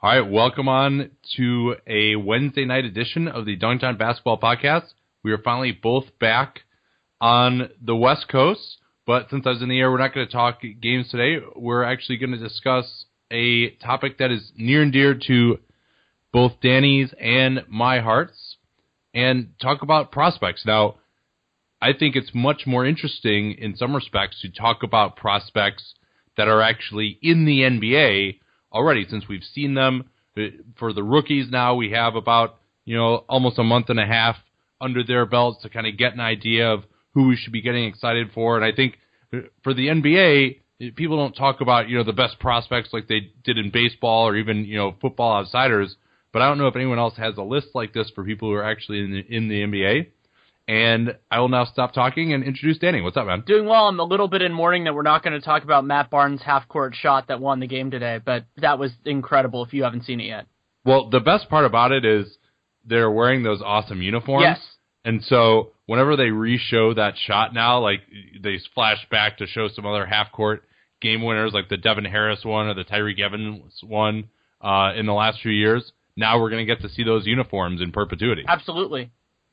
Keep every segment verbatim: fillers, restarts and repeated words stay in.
All right, welcome on to a Wednesday night edition of the Dunktown Basketball Podcast. We are finally both back on the West Coast, but since I was in the air, we're not going to talk games today. We're actually going to discuss a topic that is near and dear to both Danny's and my hearts, and talk about prospects. Now, I think it's much more interesting in some respects to talk about prospects that are actually in the N B A already, since we've seen them. For the rookies now, we have about, you know, almost a month and a half under their belts to kind of get an idea of who we should be getting excited for. And I think for the N B A, people don't talk about, you know, the best prospects like they did in baseball or even, you know, football outsiders. But I don't know if anyone else has a list like this for people who are actually in the, in the N B A. And I will now stop talking and introduce Danny. What's up, man? Doing well. I'm a little bit in mourning that we're not going to talk about Matt Barnes' half-court shot that won the game today, but that was incredible if you haven't seen it yet. Well, the best part about it is they're wearing those awesome uniforms. Yes. And so whenever they re-show that shot now, like they flash back to show some other half-court game winners, like the Devin Harris one or the Tyreke Evans one uh, in the last few years, now we're going to get to see those uniforms in perpetuity. Absolutely.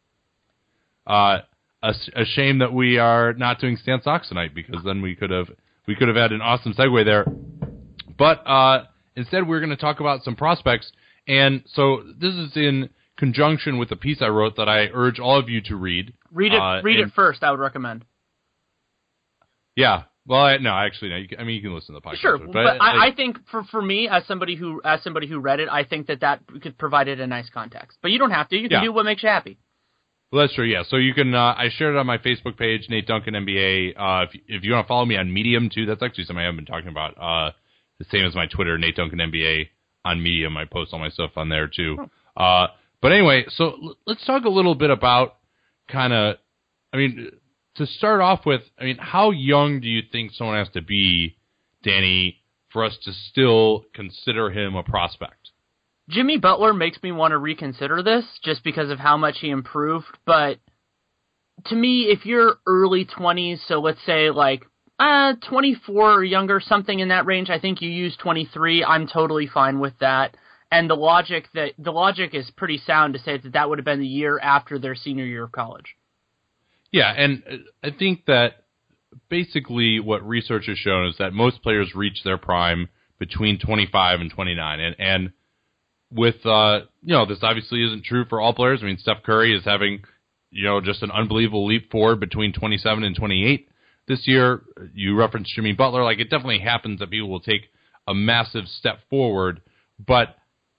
Uh, a, a shame that we are not doing Stan Socks tonight, because then we could have we could have had an awesome segue there. But uh, instead, we're going to talk about some prospects. And so this is in conjunction with the piece I wrote that I urge all of you to read. Read it. Uh, read and, it first. I would recommend. Yeah. Well, I, no, actually, no. You can, I mean, you can listen to the podcast. Sure, but, but like, I, I think for, for me, as somebody who as somebody who read it, I think that that could provided a nice context. But you don't have to. You can yeah. do what makes you happy. Well, that's true, yeah. So you can, uh, I shared it on my Facebook page, Nate Duncan N B A. Uh, if, if you want to follow me on Medium, too, that's actually something I haven't been talking about. Uh, the same as my Twitter, Nate Duncan N B A on Medium. I post all my stuff on there, too. Oh. Uh, but anyway, so l- let's talk a little bit about kind of, I mean, to start off with, I mean, how young do you think someone has to be, Danny, for us to still consider him a prospect? Jimmy Butler makes me want to reconsider this just because of how much he improved, but to me, if you're early twenties, so let's say like uh, twenty-four or younger, something in that range, I think you use twenty-three, I'm totally fine with that. And the logic that the logic is pretty sound to say that that would have been the year after their senior year of college. Yeah, and I think that basically what research has shown is that most players reach their prime between twenty-five and twenty-nine, and and with, uh, you know, this obviously isn't true for all players. I mean, Steph Curry is having, you know, just an unbelievable leap forward between twenty-seven and twenty-eight this year. You referenced Jimmy Butler. Like, it definitely happens that people will take a massive step forward. But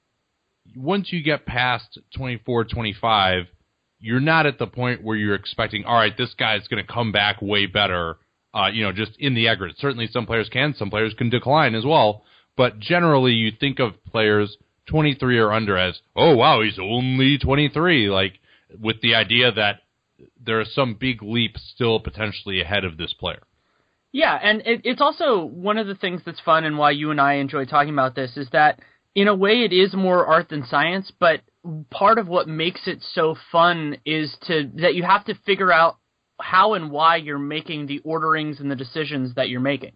once you get past twenty-four, twenty-five, you're not at the point where you're expecting, all right, this guy is going to come back way better, uh, you know, just in the aggregate. Certainly some players can. Some players can decline as well. But generally, you think of players twenty-three or under as, oh, wow, he's only twenty-three, like with the idea that there are some big leaps still potentially ahead of this player. Yeah, and it, it's also one of the things that's fun and why you and I enjoy talking about this is that in a way it is more art than science, but part of what makes it so fun is to that you have to figure out how and why you're making the orderings and the decisions that you're making.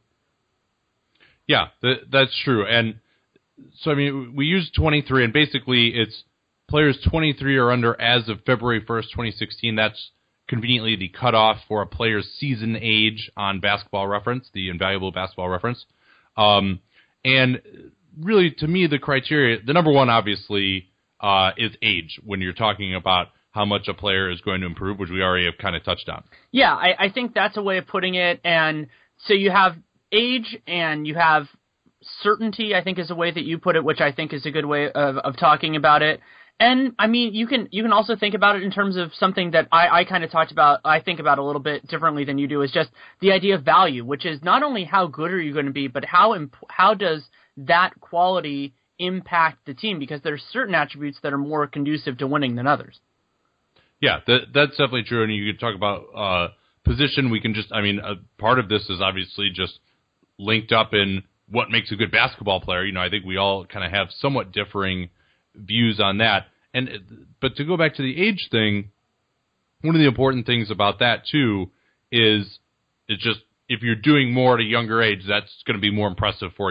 Yeah, th- that's true. And so, I mean, we use twenty-three, and basically it's players twenty-three or under as of February first, twenty sixteen. That's conveniently the cutoff for a player's season age on Basketball Reference, the invaluable Basketball Reference. Um, and really, to me, the criteria, the number one, obviously, uh, is age when you're talking about how much a player is going to improve, which we already have kind of touched on. Yeah, I, I think that's a way of putting it. And so you have age and you have certainty, I think is a way that you put it, which I think is a good way of, of talking about it. And I mean, you can you can also think about it in terms of something that I, I kind of talked about, I think about a little bit differently than you do, is just the idea of value, which is not only how good are you going to be, but how imp- how does that quality impact the team, because there's certain attributes that are more conducive to winning than others. Yeah, that, that's definitely true. And you could talk about uh, position. We can just, I mean, a part of this is obviously just linked up in what makes a good basketball player. You know, I think we all kind of have somewhat differing views on that. And but to go back to the age thing, one of the important things about that too is it's just if you're doing more at a younger age, that's going to be more impressive for you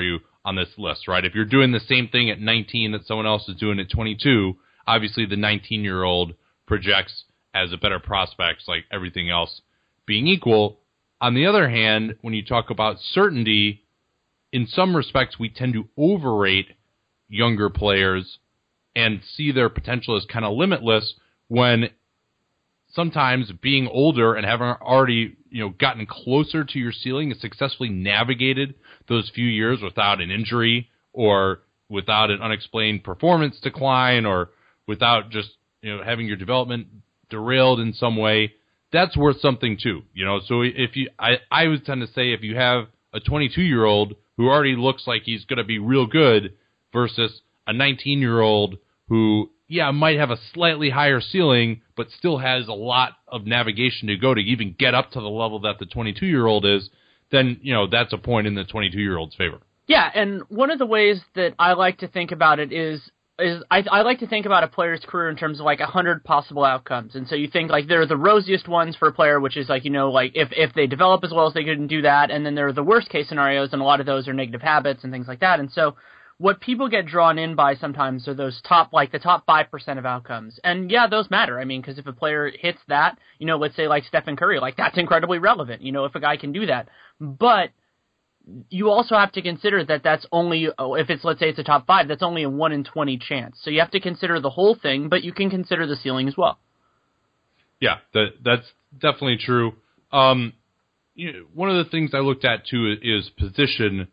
on this list, right? If you're doing the same thing at nineteen that someone else is doing at twenty-two, obviously the nineteen-year-old projects as a better prospect, like everything else being equal. On the other hand, when you talk about certainty, in some respects, we tend to overrate younger players and see their potential as kind of limitless, when sometimes being older and having already, you know, gotten closer to your ceiling and successfully navigated those few years without an injury or without an unexplained performance decline or without just, you know, having your development derailed in some way, that's worth something too. You know, so if you, I, I would tend to say if you have a twenty-two-year-old who already looks like he's going to be real good versus a nineteen-year-old who, yeah, might have a slightly higher ceiling, but still has a lot of navigation to go to even get up to the level that the twenty-two-year-old is, then, you know, that's a point in the twenty-two-year-old's favor. Yeah, and one of the ways that I like to think about it is is I, I like to think about a player's career in terms of like a hundred possible outcomes. And so you think like there are the rosiest ones for a player, which is like, you know, like if, if they develop as well as they could do that, and then there are the worst case scenarios, and a lot of those are negative habits and things like that. And so what people get drawn in by sometimes are those top, like the top five percent of outcomes. And yeah, those matter. I mean, because if a player hits that, you know, let's say like Stephen Curry, like that's incredibly relevant, you know, if a guy can do that. But you also have to consider that that's only, if it's, let's say it's a top five, that's only a one in twenty chance. So you have to consider the whole thing, but you can consider the ceiling as well. Yeah, that that's definitely true. Um, you know, one of the things I looked at too is position.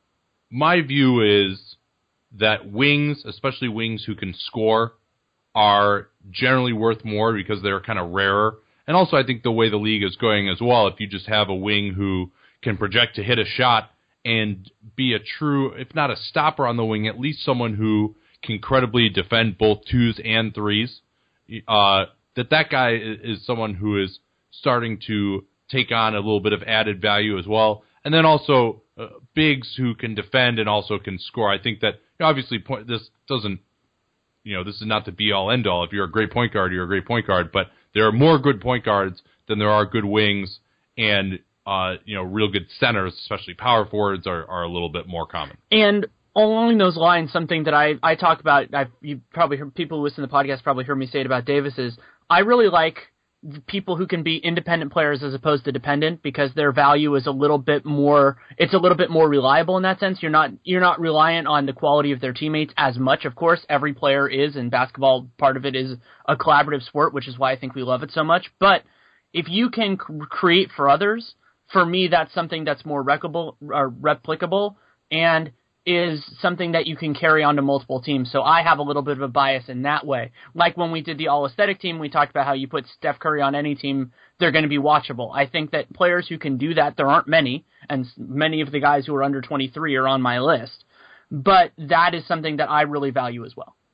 My view is that wings, especially wings who can score, are generally worth more because they're kind of rarer. And also I think the way the league is going as well, if you just have a wing who can project to hit a shot and be a true, if not a stopper on the wing, at least someone who can credibly defend both twos and threes, uh, that that guy is someone who is starting to take on a little bit of added value as well. And then also uh, bigs who can defend and also can score. I think that, you know, obviously point, this doesn't, you know, this is not the be-all, end-all. If you're a great point guard, you're a great point guard. But there are more good point guards than there are good wings, and Uh, you know, real good centers, especially power forwards, are, are a little bit more common. And along those lines, something that I, I talk about, I've, you probably heard, people who listen to the podcast probably heard me say it about Davis is, I really like people who can be independent players as opposed to dependent, because their value is a little bit more, it's a little bit more reliable in that sense. You're not, you're not reliant on the quality of their teammates as much. Of course, every player is, and basketball, part of it is a collaborative sport, which is why I think we love it so much. But if you can create for others, for me, that's something that's more replicable, or replicable and is something that you can carry on to multiple teams. So I have a little bit of a bias in that way. Like when we did the all-aesthetic team, we talked about how you put Steph Curry on any team, they're going to be watchable. I think that players who can do that, there aren't many, and many of the guys who are under twenty-three are on my list. But that is something that I really value as well.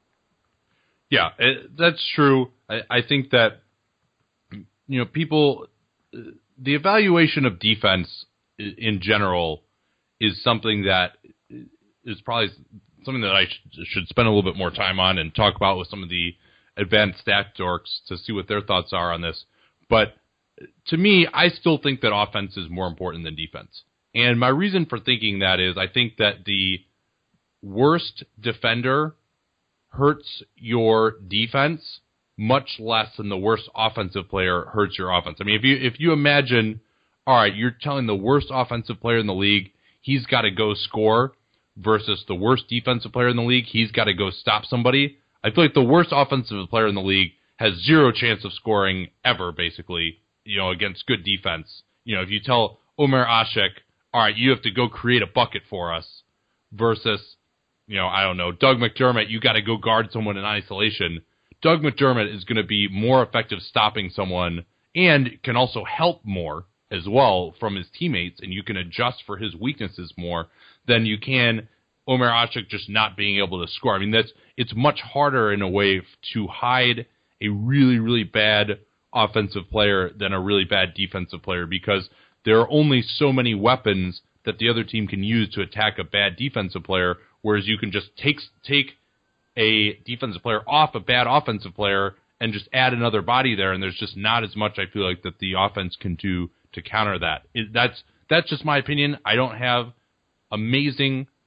Yeah, it, that's true. I, I think that, you know, people... the evaluation of defense in general is something that is probably something that I sh- should spend a little bit more time on and talk about with some of the advanced stat dorks to see what their thoughts are on this. But to me, I still think that offense is more important than defense. And my reason for thinking that is I think that the worst defender hurts your defense much less than the worst offensive player hurts your offense. I mean, if you if you imagine, all right, you're telling the worst offensive player in the league, he's got to go score, versus the worst defensive player in the league, he's got to go stop somebody. I feel like the worst offensive player in the league has zero chance of scoring ever, basically, you know, against good defense. You know, if you tell Omer Asik, all right, you have to go create a bucket for us, versus, you know, I don't know, Doug McDermott, you got to go guard someone in isolation. Doug McDermott is going to be more effective stopping someone and can also help more as well from his teammates, and you can adjust for his weaknesses more than you can Omer Asik just not being able to score. I mean, that's it's much harder in a way to hide a really, really bad offensive player than a really bad defensive player, because there are only so many weapons that the other team can use to attack a bad defensive player, whereas you can just take take a defensive player off a bad offensive player and just add another body there, and there's just not as much, I feel like, that the offense can do to counter that. It, that's that's just my opinion. I don't have amazing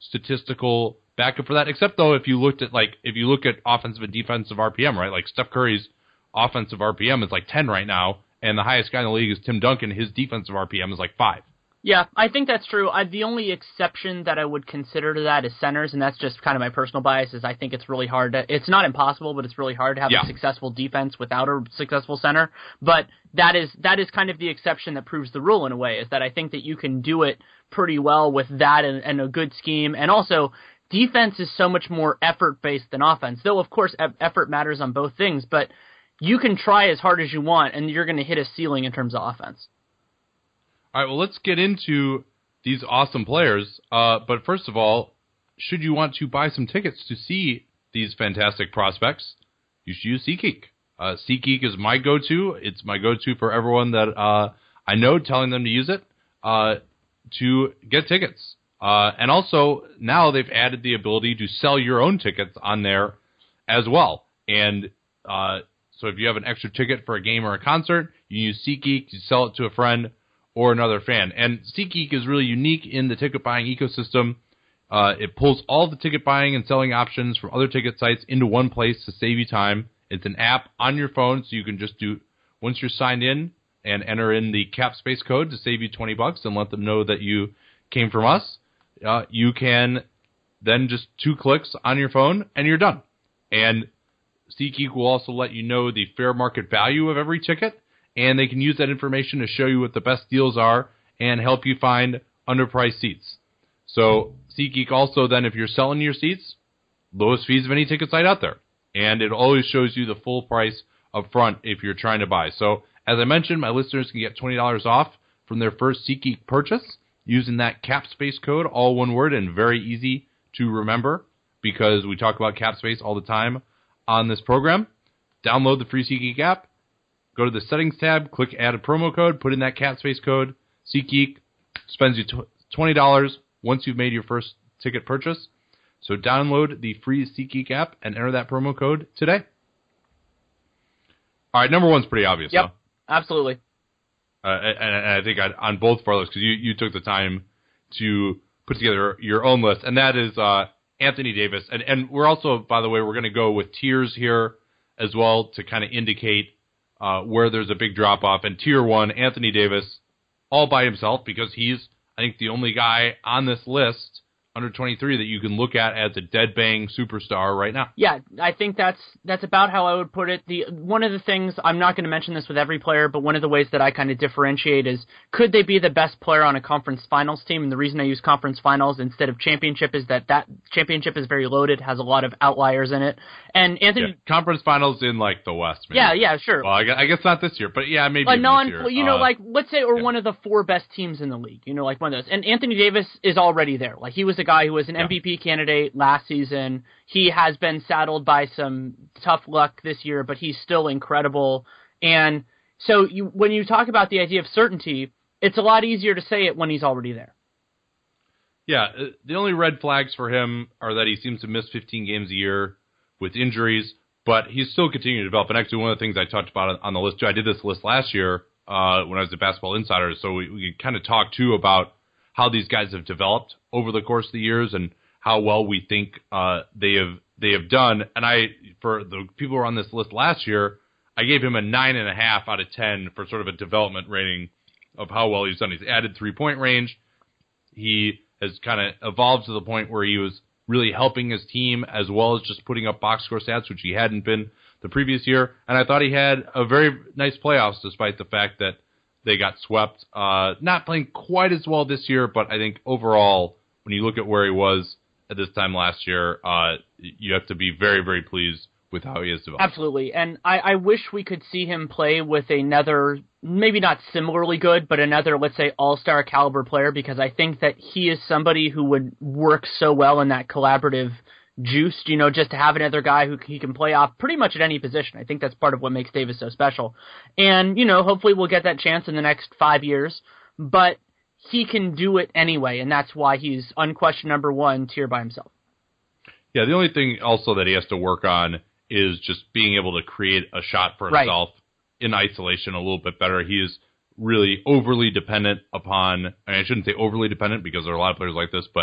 statistical backup for that. Except though, if you looked at like if you look at offensive and defensive R P M, right? Like Steph Curry's offensive R P M is like ten right now, and the highest guy in the league is Tim Duncan. His defensive R P M is like five. Yeah, I think that's true. I, the only exception that I would consider to that is centers, and that's just kind of my personal bias, is I think it's really hard to, it's not impossible, but it's really hard to have yeah. a successful defense without a successful center. But that is, that is kind of the exception that proves the rule in a way, is that I think that you can do it pretty well with that and, and a good scheme. And also, defense is so much more effort-based than offense, though of course e- effort matters on both things, but you can try as hard as you want, and you're going to hit a ceiling in terms of offense. All right, well, let's get into these awesome players. Uh, but first of all, should you want to buy some tickets to see these fantastic prospects, you should use SeatGeek. Uh, SeatGeek is my go-to. It's my go-to for everyone that uh, I know, telling them to use it uh, to get tickets. Uh, and also, now they've added the ability to sell your own tickets on there as well. And uh, so if you have an extra ticket for a game or a concert, you use SeatGeek, you sell it to a friend or another fan. And SeatGeek is really unique in the ticket buying ecosystem. Uh, it pulls all the ticket buying and selling options from other ticket sites into one place to save you time. It's an app on your phone, so you can just do, once you're signed in, and enter in the CapSpace code to save you twenty bucks and let them know that you came from us. Uh, you can then just two clicks on your phone, and you're done. And SeatGeek will also let you know the fair market value of every ticket, and they can use that information to show you what the best deals are and help you find underpriced seats. So SeatGeek also then, if you're selling your seats, lowest fees of any ticket site out there. And it always shows you the full price up front if you're trying to buy. So as I mentioned, my listeners can get twenty dollars off from their first SeatGeek purchase using that CapSpace code, all one word, and very easy to remember because we talk about CapSpace all the time on this program. Download the free SeatGeek app. Go to the settings tab, click add a promo code, put in that CapSpace code. SeatGeek spends you twenty dollars once you've made your first ticket purchase. So download the free SeatGeek app and enter that promo code today. All right, number one's pretty obvious. Yep, huh? Absolutely. Uh, and, and I think I, on both of our lists, because you, you took the time to put together your own list, and that is uh, Anthony Davis. And, and we're also, by the way, we're going to go with tiers here as well to kind of indicate Uh, where there's a big drop-off. And tier one, Anthony Davis, all by himself, because he's, I think, the only guy on this list, under twenty-three, that you can look at as a dead-bang superstar right now. Yeah, I think that's that's about how I would put it. The one of the things, I'm not going to mention this with every player, but one of the ways that I kind of differentiate is, could they be the best player on a conference finals team? And the reason I use conference finals instead of championship is that that championship is very loaded, has a lot of outliers in it. And Anthony... Yeah, conference finals in, like, the West, maybe. Yeah, yeah, sure. Well, I guess, I guess not this year, but yeah, maybe a non, this year. You know, uh, like, let's say, or yeah. one of the four best teams in the league, you know, like one of those. And Anthony Davis is already there. Like, he was a guy who was an yeah. M V P candidate last season. He has been saddled by some tough luck this year, but he's still incredible. And so you, when you talk about the idea of certainty, it's a lot easier to say it when he's already there. Yeah, the only red flags for him are that he seems to miss fifteen games a year with injuries, but he's still continuing to develop. And actually, one of the things I talked about on the list, too, I did this list last year uh, when I was at Basketball Insider, so we, we kind of talk, too, about how these guys have developed over the course of the years and how well we think uh, they have they have done. And I, for the people who were on this list last year, I gave him a nine and a half out of ten for sort of a development rating of how well he's done. He's added three point range. He has kind of evolved to the point where he was really helping his team as well as just putting up box score stats, which he hadn't been the previous year. And I thought he had a very nice playoffs, despite the fact that they got swept. Uh, not playing quite as well this year, but I think overall, when you look at where he was at this time last year, uh, you have to be very, very pleased with how he has developed. Absolutely. And I, I wish we could see him play with another, maybe not similarly good, but another, let's say, all-star caliber player, because I think that he is somebody who would work so well in that collaborative juice, you know, just to have another guy who he can play off pretty much at any position. I think that's part of what makes Davis so special. And, you know, hopefully we'll get that chance in the next five years, but he can do it anyway, and that's why he's unquestioned number one tier by himself. Yeah, the only thing also that he has to work on is just being able to create a shot for himself right. in isolation a little bit better. He is really overly dependent upon, I, mean, I shouldn't say overly dependent because there are a lot of players like this, but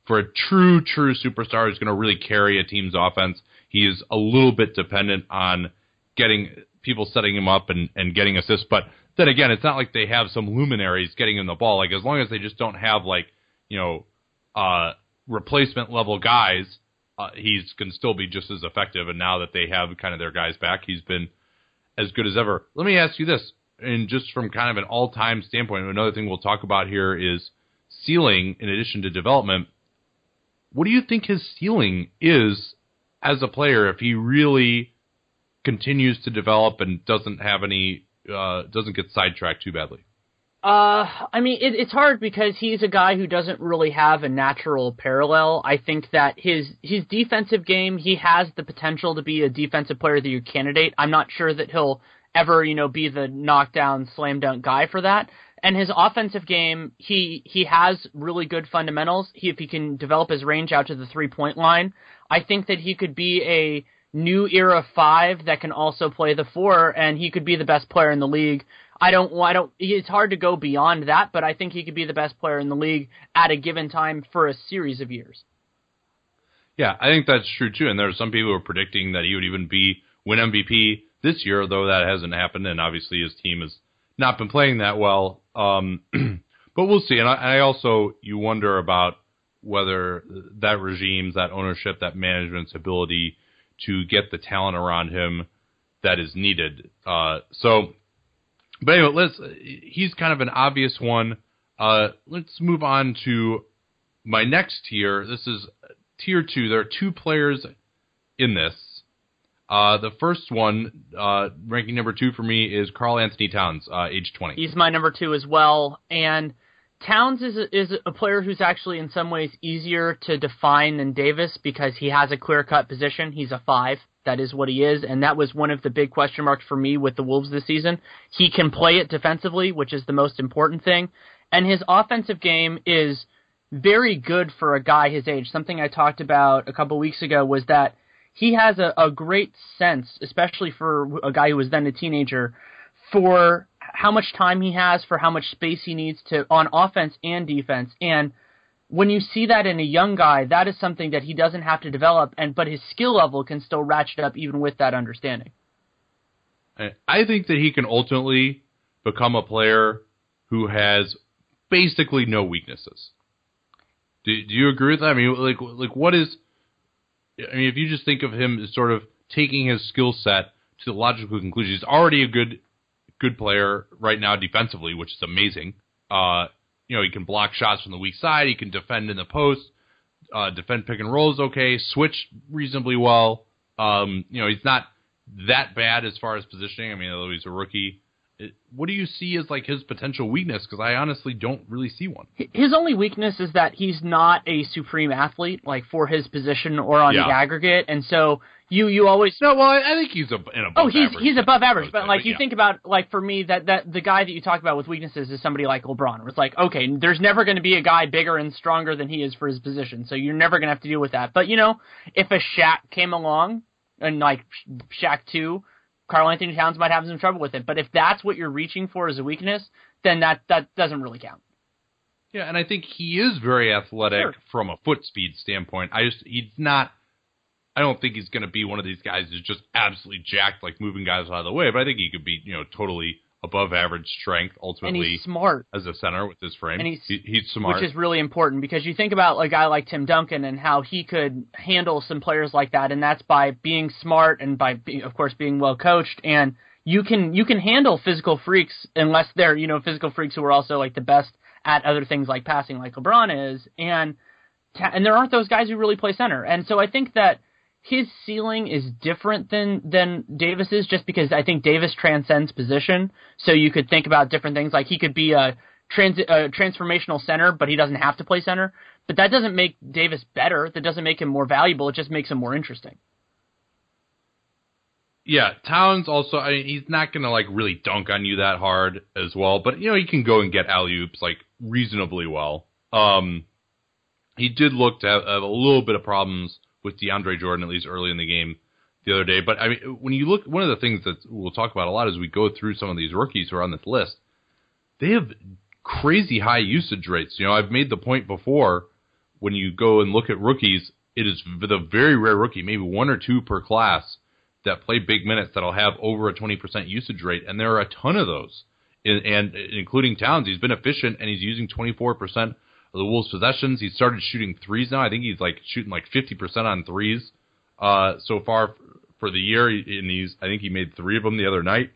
for a true, true superstar who's going to really carry a team's offense, he is a little bit dependent on getting people setting him up and, and getting assists. But then again, it's not like they have some luminaries getting him the ball. Like, as long as they just don't have, like, you know, uh, replacement level guys, uh, he's can still be just as effective. And now that they have kind of their guys back, he's been as good as ever. Let me ask you this, and just from kind of an all-time standpoint, another thing we'll talk about here is ceiling in addition to development. What do you think his ceiling is as a player if he really continues to develop and doesn't have any, uh, doesn't get sidetracked too badly? Uh, I mean, it, it's hard because he's a guy who doesn't really have a natural parallel. I think that his his defensive game, he has the potential to be a defensive player of the year candidate. I'm not sure that he'll ever, you know, be the knockdown, slam dunk guy for that. And his offensive game, he he has really good fundamentals. He, if he can develop his range out to the three-point line, I think that he could be a new era five that can also play the four, and he could be the best player in the league. I don't, I don't, it's hard to go beyond that, but I think he could be the best player in the league at a given time for a series of years. Yeah, I think that's true too. And there are some people who are predicting that he would even be win M V P this year, though that hasn't happened. And obviously his team has not been playing that well. Um, but we'll see. And I, I also, you wonder about whether that regime's, that ownership, that management's ability to get the talent around him that is needed. Uh, so, But anyway, let's, he's kind of an obvious one. Uh, let's move on to my next tier. This is tier two. There are two players in this. Uh, the first one, uh, ranking number two for me, is Karl Anthony Towns, uh, age twenty. He's my number two as well. And Towns is a, is a player who's actually in some ways easier to define than Davis because he has a clear-cut position. He's a five. That is what he is, and that was one of the big question marks for me with the Wolves this season. He can play it defensively, which is the most important thing, and his offensive game is very good for a guy his age. Something I talked about a couple weeks ago was that he has a, a great sense, especially for a guy who was then a teenager, for how much time he has, for how much space he needs to on offense and defense, and when you see that in a young guy, that is something that he doesn't have to develop, and but his skill level can still ratchet up even with that understanding. I think that he can ultimately become a player who has basically no weaknesses. Do, do you agree with that? I mean, like, like what is? I mean, if you just think of him as sort of taking his skill set to the logical conclusion, he's already a good, good player right now defensively, which is amazing. Uh, You know, he can block shots from the weak side. He can defend in the post, uh, defend pick and rolls okay, switch reasonably well. Um, you know, he's not that bad as far as positioning. I mean, although he's a rookie. It, what do you see as, like, his potential weakness? Because I honestly don't really see one. His only weakness is that he's not a supreme athlete, like, for his position or on yeah. the aggregate. And so you you always... No, well, I, I think he's a, an above Oh, he's average, he's above average. But, like, but you yeah. think about, like, for me, that, that the guy that you talk about with weaknesses is somebody like LeBron, where it's like, okay, there's never going to be a guy bigger and stronger than he is for his position, so you're never going to have to deal with that. But, you know, if a Shaq came along, and, like, Shaq two... Karl Anthony Towns might have some trouble with it, but if that's what you're reaching for as a weakness, then that, that doesn't really count. Yeah, and I think he is very athletic sure. from a foot speed standpoint. I just he's not. I don't think he's going to be one of these guys who's just absolutely jacked, like moving guys out of the way. But I think he could be, you know, totally above average strength ultimately. And he's smart as a center with his frame. And he's, he, he's smart, which is really important because you think about a guy like Tim Duncan and how he could handle some players like that, and that's by being smart and by, being, of course, being well coached. And you can you can handle physical freaks unless they're, you know, physical freaks who are also like the best at other things like passing, like LeBron is. And and there aren't those guys who really play center. And so I think that his ceiling is different than, than Davis's just because I think Davis transcends position. So you could think about different things. Like he could be a, trans, a transformational center, but he doesn't have to play center. But that doesn't make Davis better. That doesn't make him more valuable. It just makes him more interesting. Yeah, Towns also, I mean, he's not going to like really dunk on you that hard as well. But, you know, he can go and get alley-oops like reasonably well. Um, he did look to have, have a little bit of problems with DeAndre Jordan, at least early in the game the other day. But, I mean, when you look, one of the things that we'll talk about a lot as we go through some of these rookies who are on this list, they have crazy high usage rates. You know, I've made the point before when you go and look at rookies, it is the very rare rookie, maybe one or two per class, that play big minutes that'll have over a twenty percent usage rate, and there are a ton of those, and, and including Towns. He's been efficient, and he's using twenty-four percent of the Wolves' possessions. He's started shooting threes now. I think he's like shooting like fifty percent on threes uh, so far for the year, and he's I think he made three of them the other night.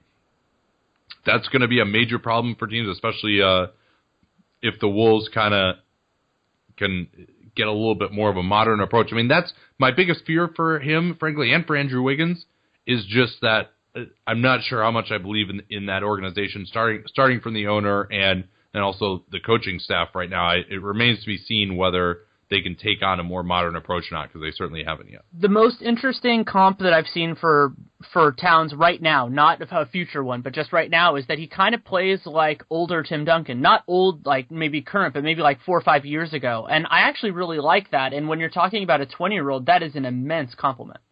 That's going to be a major problem for teams, especially uh, if the Wolves kind of can get a little bit more of a modern approach. I mean, that's my biggest fear for him, frankly, and for Andrew Wiggins, is just that I'm not sure how much I believe in in that organization, starting starting from the owner and and also the coaching staff right now. I, it remains to be seen whether they can take on a more modern approach or not, because they certainly haven't yet. The most interesting comp that I've seen for for Towns right now, not a future one, but just right now, is that he kind of plays like older Tim Duncan. Not old, like maybe current, but maybe like four or five years ago. And I actually really like that. And when you're talking about a twenty-year-old, that is an immense compliment.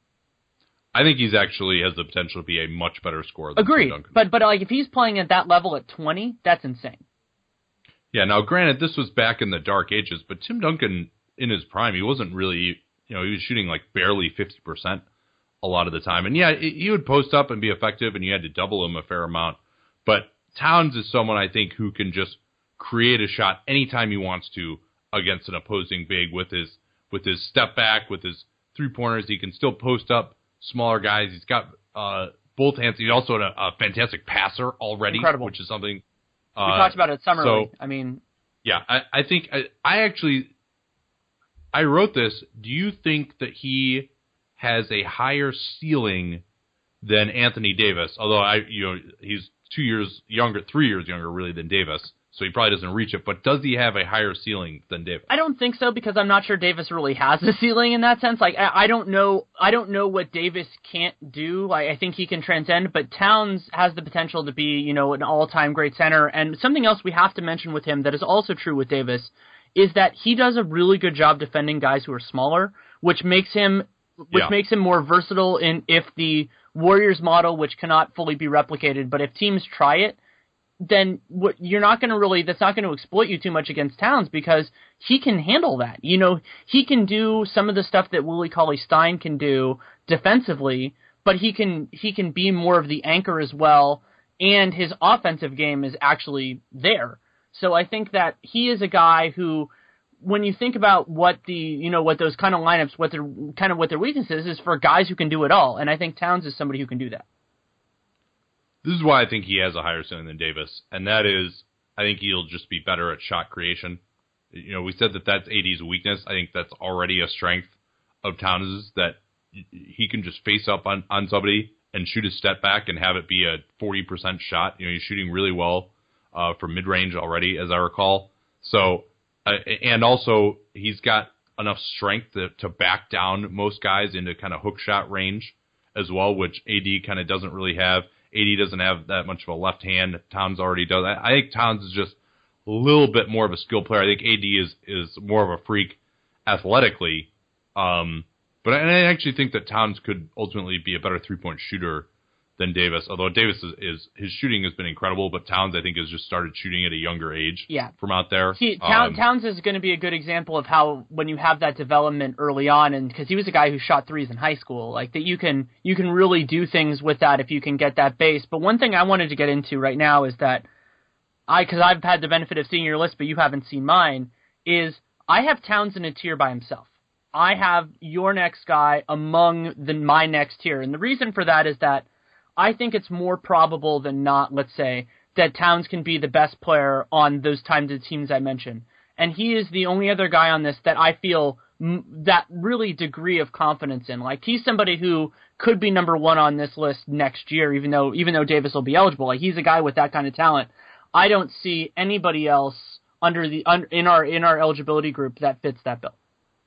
I think he's actually has the potential to be a much better scorer than Agreed. Tim Duncan. But but like if he's playing at that level at twenty, that's insane. Yeah, now granted, this was back in the dark ages, but Tim Duncan in his prime, he wasn't really, you know, he was shooting like barely fifty percent a lot of the time. And yeah, he would post up and be effective, and you had to double him a fair amount. But Towns is someone, I think, who can just create a shot anytime he wants to against an opposing big with his with his step back, with his three-pointers. He can still post up smaller guys. He's got uh, both hands. He's also a, a fantastic passer already, Incredible. Which is something we uh, talked about it at Summer so, League. I mean, yeah, I, I think I, I actually I wrote this. Do you think that he has a higher ceiling than Anthony Davis? Although I, you know, he's two years younger, three years younger, really, than Davis. So he probably doesn't reach it, but does he have a higher ceiling than Davis? I don't think so, because I'm not sure Davis really has a ceiling in that sense. Like I, I don't know, I don't know what Davis can't do. Like I think he can transcend, but Towns has the potential to be, you know, an all-time great center. And something else we have to mention with him that is also true with Davis is that he does a really good job defending guys who are smaller, which makes him, which yeah. makes him more versatile in if the Warriors model, which cannot fully be replicated, but if teams try it, then what you're not going to really, that's not going to exploit you too much against Towns, because he can handle that. You know, he can do some of the stuff that Willie Cauley-Stein can do defensively, but he can, he can be more of the anchor as well, and his offensive game is actually there. So I think that he is a guy who, when you think about what the, you know, what those kind of lineups, what their, kind of what their weaknesses is for guys who can do it all. And I think Towns is somebody who can do that. This is why I think he has a higher ceiling than Davis, and that is, I think he'll just be better at shot creation. You know, we said that that's A D's weakness. I think that's already a strength of Towns', that he can just face up on, on somebody and shoot a step back and have it be a forty percent shot. You know, he's shooting really well uh, from mid-range already, as I recall. So, uh, and also, he's got enough strength to, to back down most guys into kind of hook shot range as well, which A D kind of doesn't really have. A D doesn't have that much of a left hand. Towns already does. I think Towns is just a little bit more of a skill player. I think A D is is more of a freak athletically. Um, but I, and I actually think that Towns could ultimately be a better three-point shooter than Davis, although Davis is, is his shooting has been incredible, but Towns, I think, has just started shooting at a younger age yeah. from out there. He, Town, um, Towns is going to be a good example of how when you have that development early on, and because he was a guy who shot threes in high school, like that you can you can really do things with that if you can get that base. But one thing I wanted to get into right now is that I, because I've had the benefit of seeing your list, but you haven't seen mine, is I have Towns in a tier by himself. I have your next guy among the my next tier, and the reason for that is that I think it's more probable than not, let's say, that Towns can be the best player on those times of teams I mentioned. And he is the only other guy on this that I feel m- that really degree of confidence in. Like, he's somebody who could be number one on this list next year, even though even though Davis will be eligible. Like, he's a guy with that kind of talent. I don't see anybody else under the un, in our in our eligibility group that fits that bill.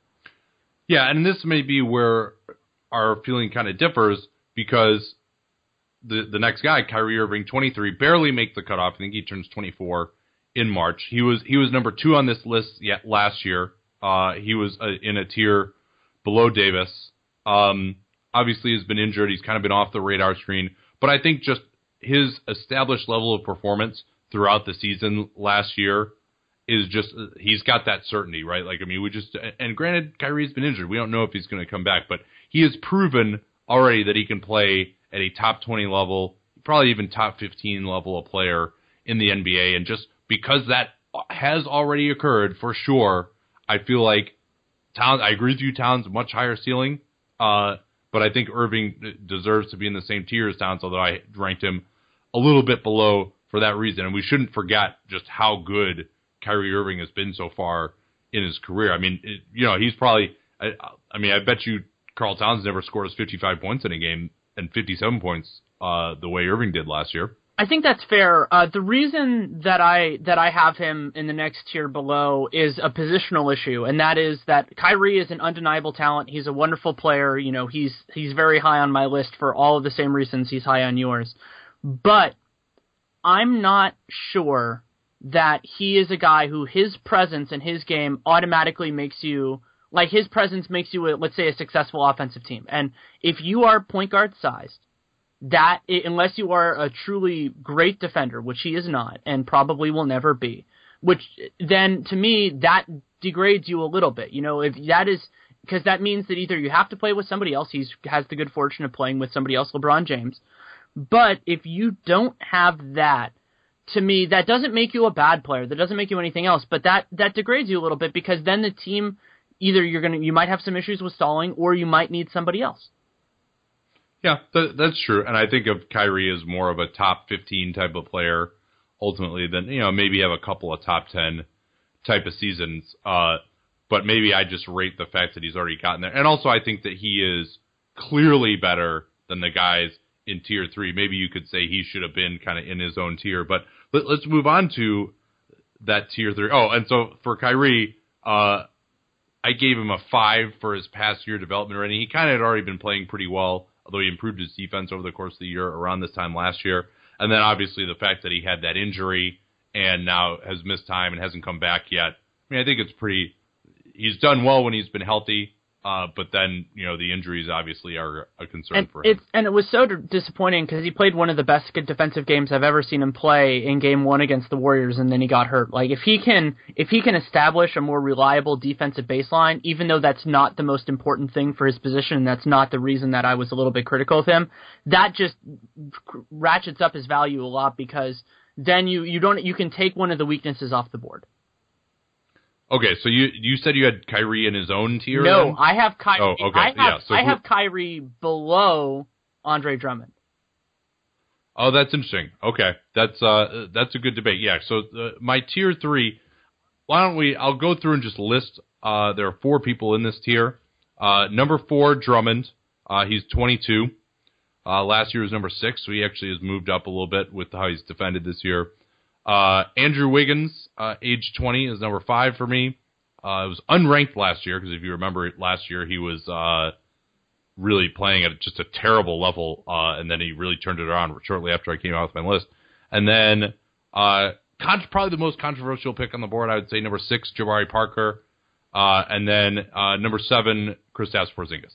Yeah, and this may be where our feeling kind of differs, because The the next guy, Kyrie Irving, twenty-three, barely make the cutoff. I think he turns twenty-four in March. He was he was number two on this list yet last year. Uh, he was uh, in a tier below Davis. Um, obviously, has been injured. He's kind of been off the radar screen. But I think just his established level of performance throughout the season last year is just, he's got that certainty, right? Like, I mean, we just, and granted, Kyrie's been injured. We don't know if he's going to come back, but he has proven already that he can play at a top twenty level, probably even top fifteen level of player in the N B A. And just because that has already occurred for sure, I feel like Towns, I agree with you, Towns, much higher ceiling. Uh, but I think Irving deserves to be in the same tier as Towns, although I ranked him a little bit below for that reason. And we shouldn't forget just how good Kyrie Irving has been so far in his career. I mean, it, you know, he's probably, I, I mean, I bet you Karl Towns never scores fifty-five points in a game and fifty-seven points uh, the way Irving did last year. I think that's fair. Uh, the reason that I that I have him in the next tier below is a positional issue, and that is that Kyrie is an undeniable talent. He's a wonderful player. You know, he's he's very high on my list for all of the same reasons he's high on yours. But I'm not sure that he is a guy who his presence and his game automatically makes you, like his presence makes you, a, let's say, a successful offensive team. And if you are point guard sized, that, unless you are a truly great defender, which he is not, and probably will never be, which then, to me, that degrades you a little bit. You know, if that is, because that means that either you have to play with somebody else, he has the good fortune of playing with somebody else, LeBron James, but if you don't have that, to me, that doesn't make you a bad player, that doesn't make you anything else, but that, that degrades you a little bit, because then the team, either you're gonna, you might have some issues with stalling, or you might need somebody else. Yeah, th- that's true. And I think of Kyrie as more of a top fifteen type of player, ultimately, than, you know, maybe have a couple of top ten type of seasons. Uh, but maybe I just rate the fact that he's already gotten there. And also I think that he is clearly better than the guys in tier three. Maybe you could say he should have been kind of in his own tier. But let, let's move on to that tier three. Oh, and so for Kyrie, uh, I gave him a five for his past year development rating. He kind of had already been playing pretty well, although he improved his defense over the course of the year around this time last year. And then obviously the fact that he had that injury and now has missed time and hasn't come back yet. I mean, I think it's pretty, he's done well when he's been healthy, uh, but then, you know, the injuries obviously are a concern and for him. It's, and it was so disappointing because he played one of the best defensive games I've ever seen him play in game one against the Warriors, and then he got hurt. Like, if he can, if he can establish a more reliable defensive baseline, even though that's not the most important thing for his position, and that's not the reason that I was a little bit critical of him, that just ratchets up his value a lot, because then you, you don't, you can take one of the weaknesses off the board. Okay, so you you said you had Kyrie in his own tier? No, then? I have Kyrie. Oh, okay. I have, yeah, so I who, have Kyrie below Andre Drummond. Oh, that's interesting. Okay, that's uh that's a good debate. Yeah. So uh, my tier three. Why don't we? I'll go through and just list. Uh, there are four people in this tier. Uh, number four, Drummond. Uh, he's twenty-two. Uh, last year was number six, so he actually has moved up a little bit with how he's defended this year. Uh, Andrew Wiggins, uh, age twenty, is number five for me. Uh, it was unranked last year, because if you remember last year, he was, uh, really playing at just a terrible level, uh, and then he really turned it around shortly after I came out with my list. And then, uh, con- probably the most controversial pick on the board, I would say number six, Jabari Parker. Uh, and then, uh, number seven, Kristaps Porzingis.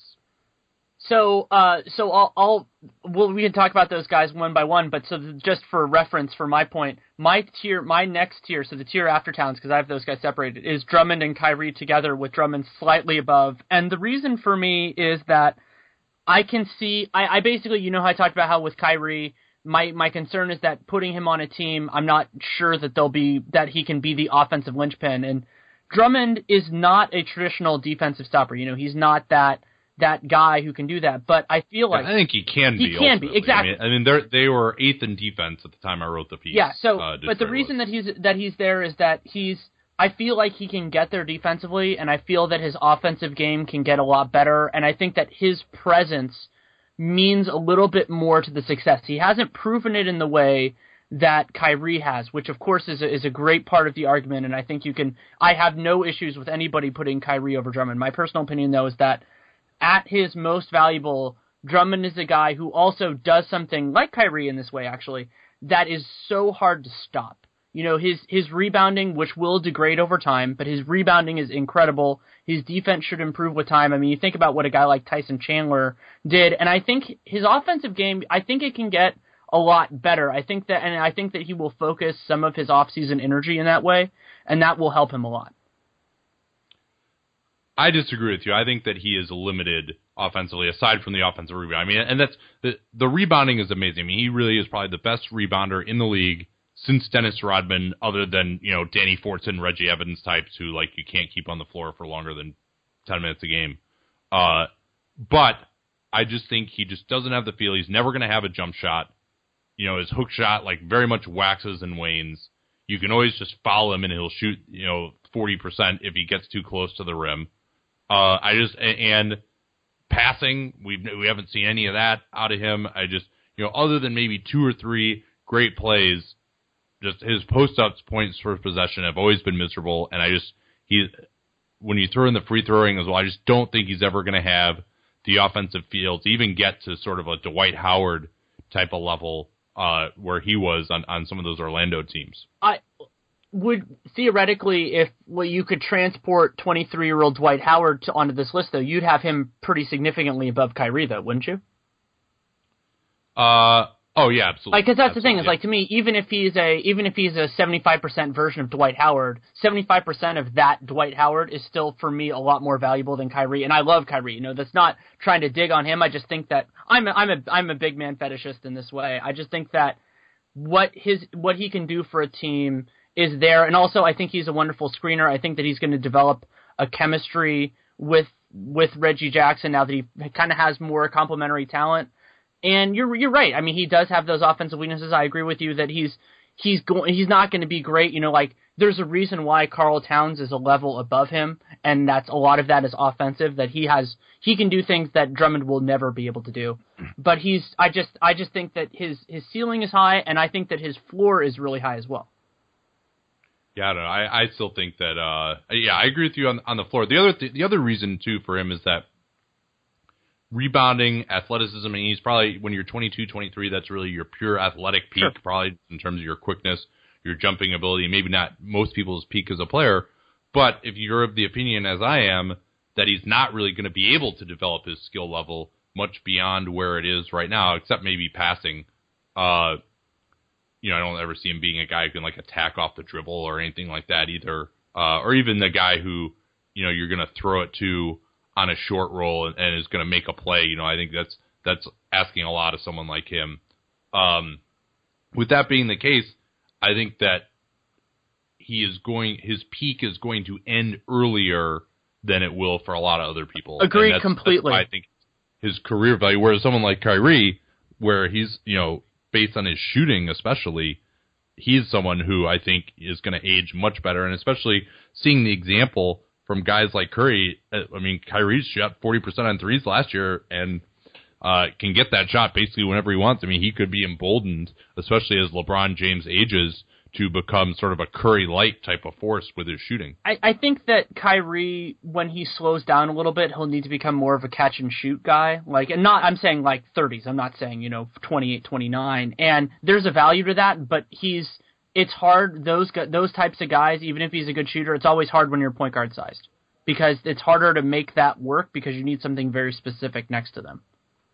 So, uh, so I'll, I'll, well, we can talk about those guys one by one, but so just for reference, for my point, my tier, my next tier, so the tier after Towns, because I have those guys separated, is Drummond and Kyrie together, with Drummond slightly above. And the reason for me is that I can see, I, I basically, you know how I talked about how with Kyrie, my, my concern is that putting him on a team, I'm not sure that they'll be, that he can be the offensive linchpin. And Drummond is not a traditional defensive stopper. You know, he's not that, that guy who can do that, but I feel like I think he can he be. He can be, exactly. I mean, I mean they were eighth in defense at the time I wrote the piece. Yeah. So, uh, but the reason that he's that he's there is that he's. I feel like he can get there defensively, and I feel that his offensive game can get a lot better, and I think that his presence means a little bit more to the success. He hasn't proven it in the way that Kyrie has, which of course is a, is a great part of the argument, and I think you can. I have no issues with anybody putting Kyrie over Drummond. My personal opinion, though, is that at his most valuable, Drummond is a guy who also does something like Kyrie in this way, actually, that is so hard to stop. You know, his, his rebounding, which will degrade over time, but his rebounding is incredible. His defense should improve with time. I mean, you think about what a guy like Tyson Chandler did, and I think his offensive game, I think it can get a lot better. I think that, and I think that he will focus some of his offseason energy in that way, and that will help him a lot. I disagree with you. I think that he is limited offensively, aside from the offensive rebound. I mean, and that's the the rebounding is amazing. I mean, he really is probably the best rebounder in the league since Dennis Rodman, other than, you know, Danny Fortson, Reggie Evans types who, like, you can't keep on the floor for longer than ten minutes a game. Uh, but I just think he just doesn't have the feel. He's never going to have a jump shot. You know, his hook shot, like, very much waxes and wanes. You can always just foul him and he'll shoot, you know, forty percent if he gets too close to the rim. Uh, I just, and passing, we we haven't seen any of that out of him. I just, you know, other than maybe two or three great plays, just his post-ups, points per possession have always been miserable. And I just, he, when you throw in the free throwing as well, I just don't think he's ever going to have the offensive feel to even get to sort of a Dwight Howard type of level uh, where he was on, on some of those Orlando teams. I would theoretically, if well, you could transport twenty-three-year-old Dwight Howard to, onto this list, though, you'd have him pretty significantly above Kyrie, though, wouldn't you? Uh oh yeah, absolutely. Like, because that's absolutely, the thing is, yeah. like, to me, even if he's a even if he's a seventy-five percent version of Dwight Howard, seventy-five percent of that Dwight Howard is still for me a lot more valuable than Kyrie, and I love Kyrie. You know, that's not trying to dig on him. I just think that I'm a, I'm a I'm a big man fetishist in this way. I just think that what his what he can do for a team is there, and also I think he's a wonderful screener. I think that he's going to develop a chemistry with with Reggie Jackson now that he kind of has more complementary talent. And you're you're right. I mean, he does have those offensive weaknesses. I agree with you that he's he's going he's not going to be great. You know, like there's a reason why Karl Towns is a level above him, and that's a lot of that is offensive. That he has he can do things that Drummond will never be able to do. But he's I just I just think that his his ceiling is high, and I think that his floor is really high as well. Yeah, I don't know. I, I still think that. Uh, yeah, I agree with you on on the floor. The other th- the other reason too for him is that rebounding, athleticism, and he's probably, when you're twenty-two, twenty-three, that's really your pure athletic peak, sure. Probably in terms of your quickness, your jumping ability, maybe not most people's peak as a player, but if you're of the opinion, as I am, that he's not really going to be able to develop his skill level much beyond where it is right now, except maybe passing, uh, you know, I don't ever see him being a guy who can, like, attack off the dribble or anything like that either, uh, or even the guy who, you know, you're going to throw it to on a short roll and, and is going to make a play. You know, I think that's that's asking a lot of someone like him. Um, with that being the case, I think that he is going, his peak is going to end earlier than it will for a lot of other people. Agreed that's, completely. That's why I think his career value, whereas someone like Kyrie, where he's, you know, based on his shooting especially, he's someone who I think is going to age much better, and especially seeing the example from guys like Curry. I mean, Kyrie shot forty percent on threes last year and uh, can get that shot basically whenever he wants. I mean, he could be emboldened, especially as LeBron James ages, to become sort of a Curry-like type of force with his shooting. I, I think that Kyrie, when he slows down a little bit, he'll need to become more of a catch-and-shoot guy. Like, and not, I'm saying like thirties. I'm not saying, you know, twenty-eight, twenty-nine. And there's a value to that, but he's it's hard. Those those types of guys, even if he's a good shooter, it's always hard when you're point guard sized because it's harder to make that work because you need something very specific next to them.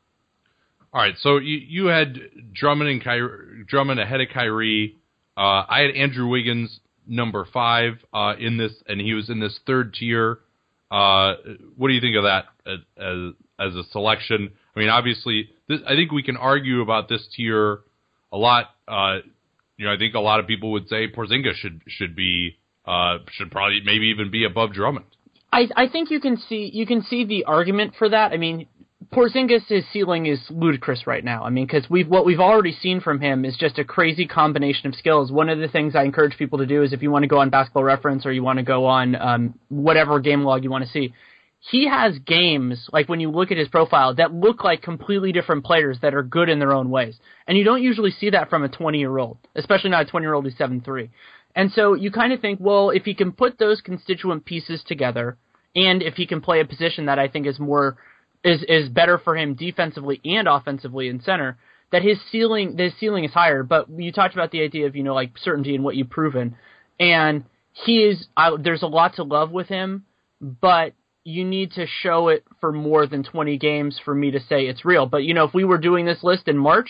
All right, so you you had Drummond and Kyrie, Drummond ahead of Kyrie. Uh, I had Andrew Wiggins number five uh, in this, and he was in this third tier. Uh, what do you think of that as as, as a selection? I mean, obviously, this, I think we can argue about this tier a lot. Uh, You know, I think a lot of people would say Porzingis should should be uh, should probably maybe even be above Drummond. I I think you can see you can see the argument for that. I mean, Porzingis' ceiling is ludicrous right now. I mean, because we've what we've already seen from him is just a crazy combination of skills. One of the things I encourage people to do is if you want to go on Basketball Reference or you want to go on um, whatever game log you want to see, he has games, like when you look at his profile, that look like completely different players that are good in their own ways. And you don't usually see that from a twenty-year-old, especially not a twenty-year-old who's seven three. And so you kind of think, well, if he can put those constituent pieces together, and if he can play a position that I think is more is is better for him defensively and offensively in center, that his ceiling his ceiling is higher. But you talked about the idea of, you know, like certainty and what you've proven. And he is I, there's a lot to love with him, but you need to show it for more than twenty games for me to say it's real. But, you know, if we were doing this list in March,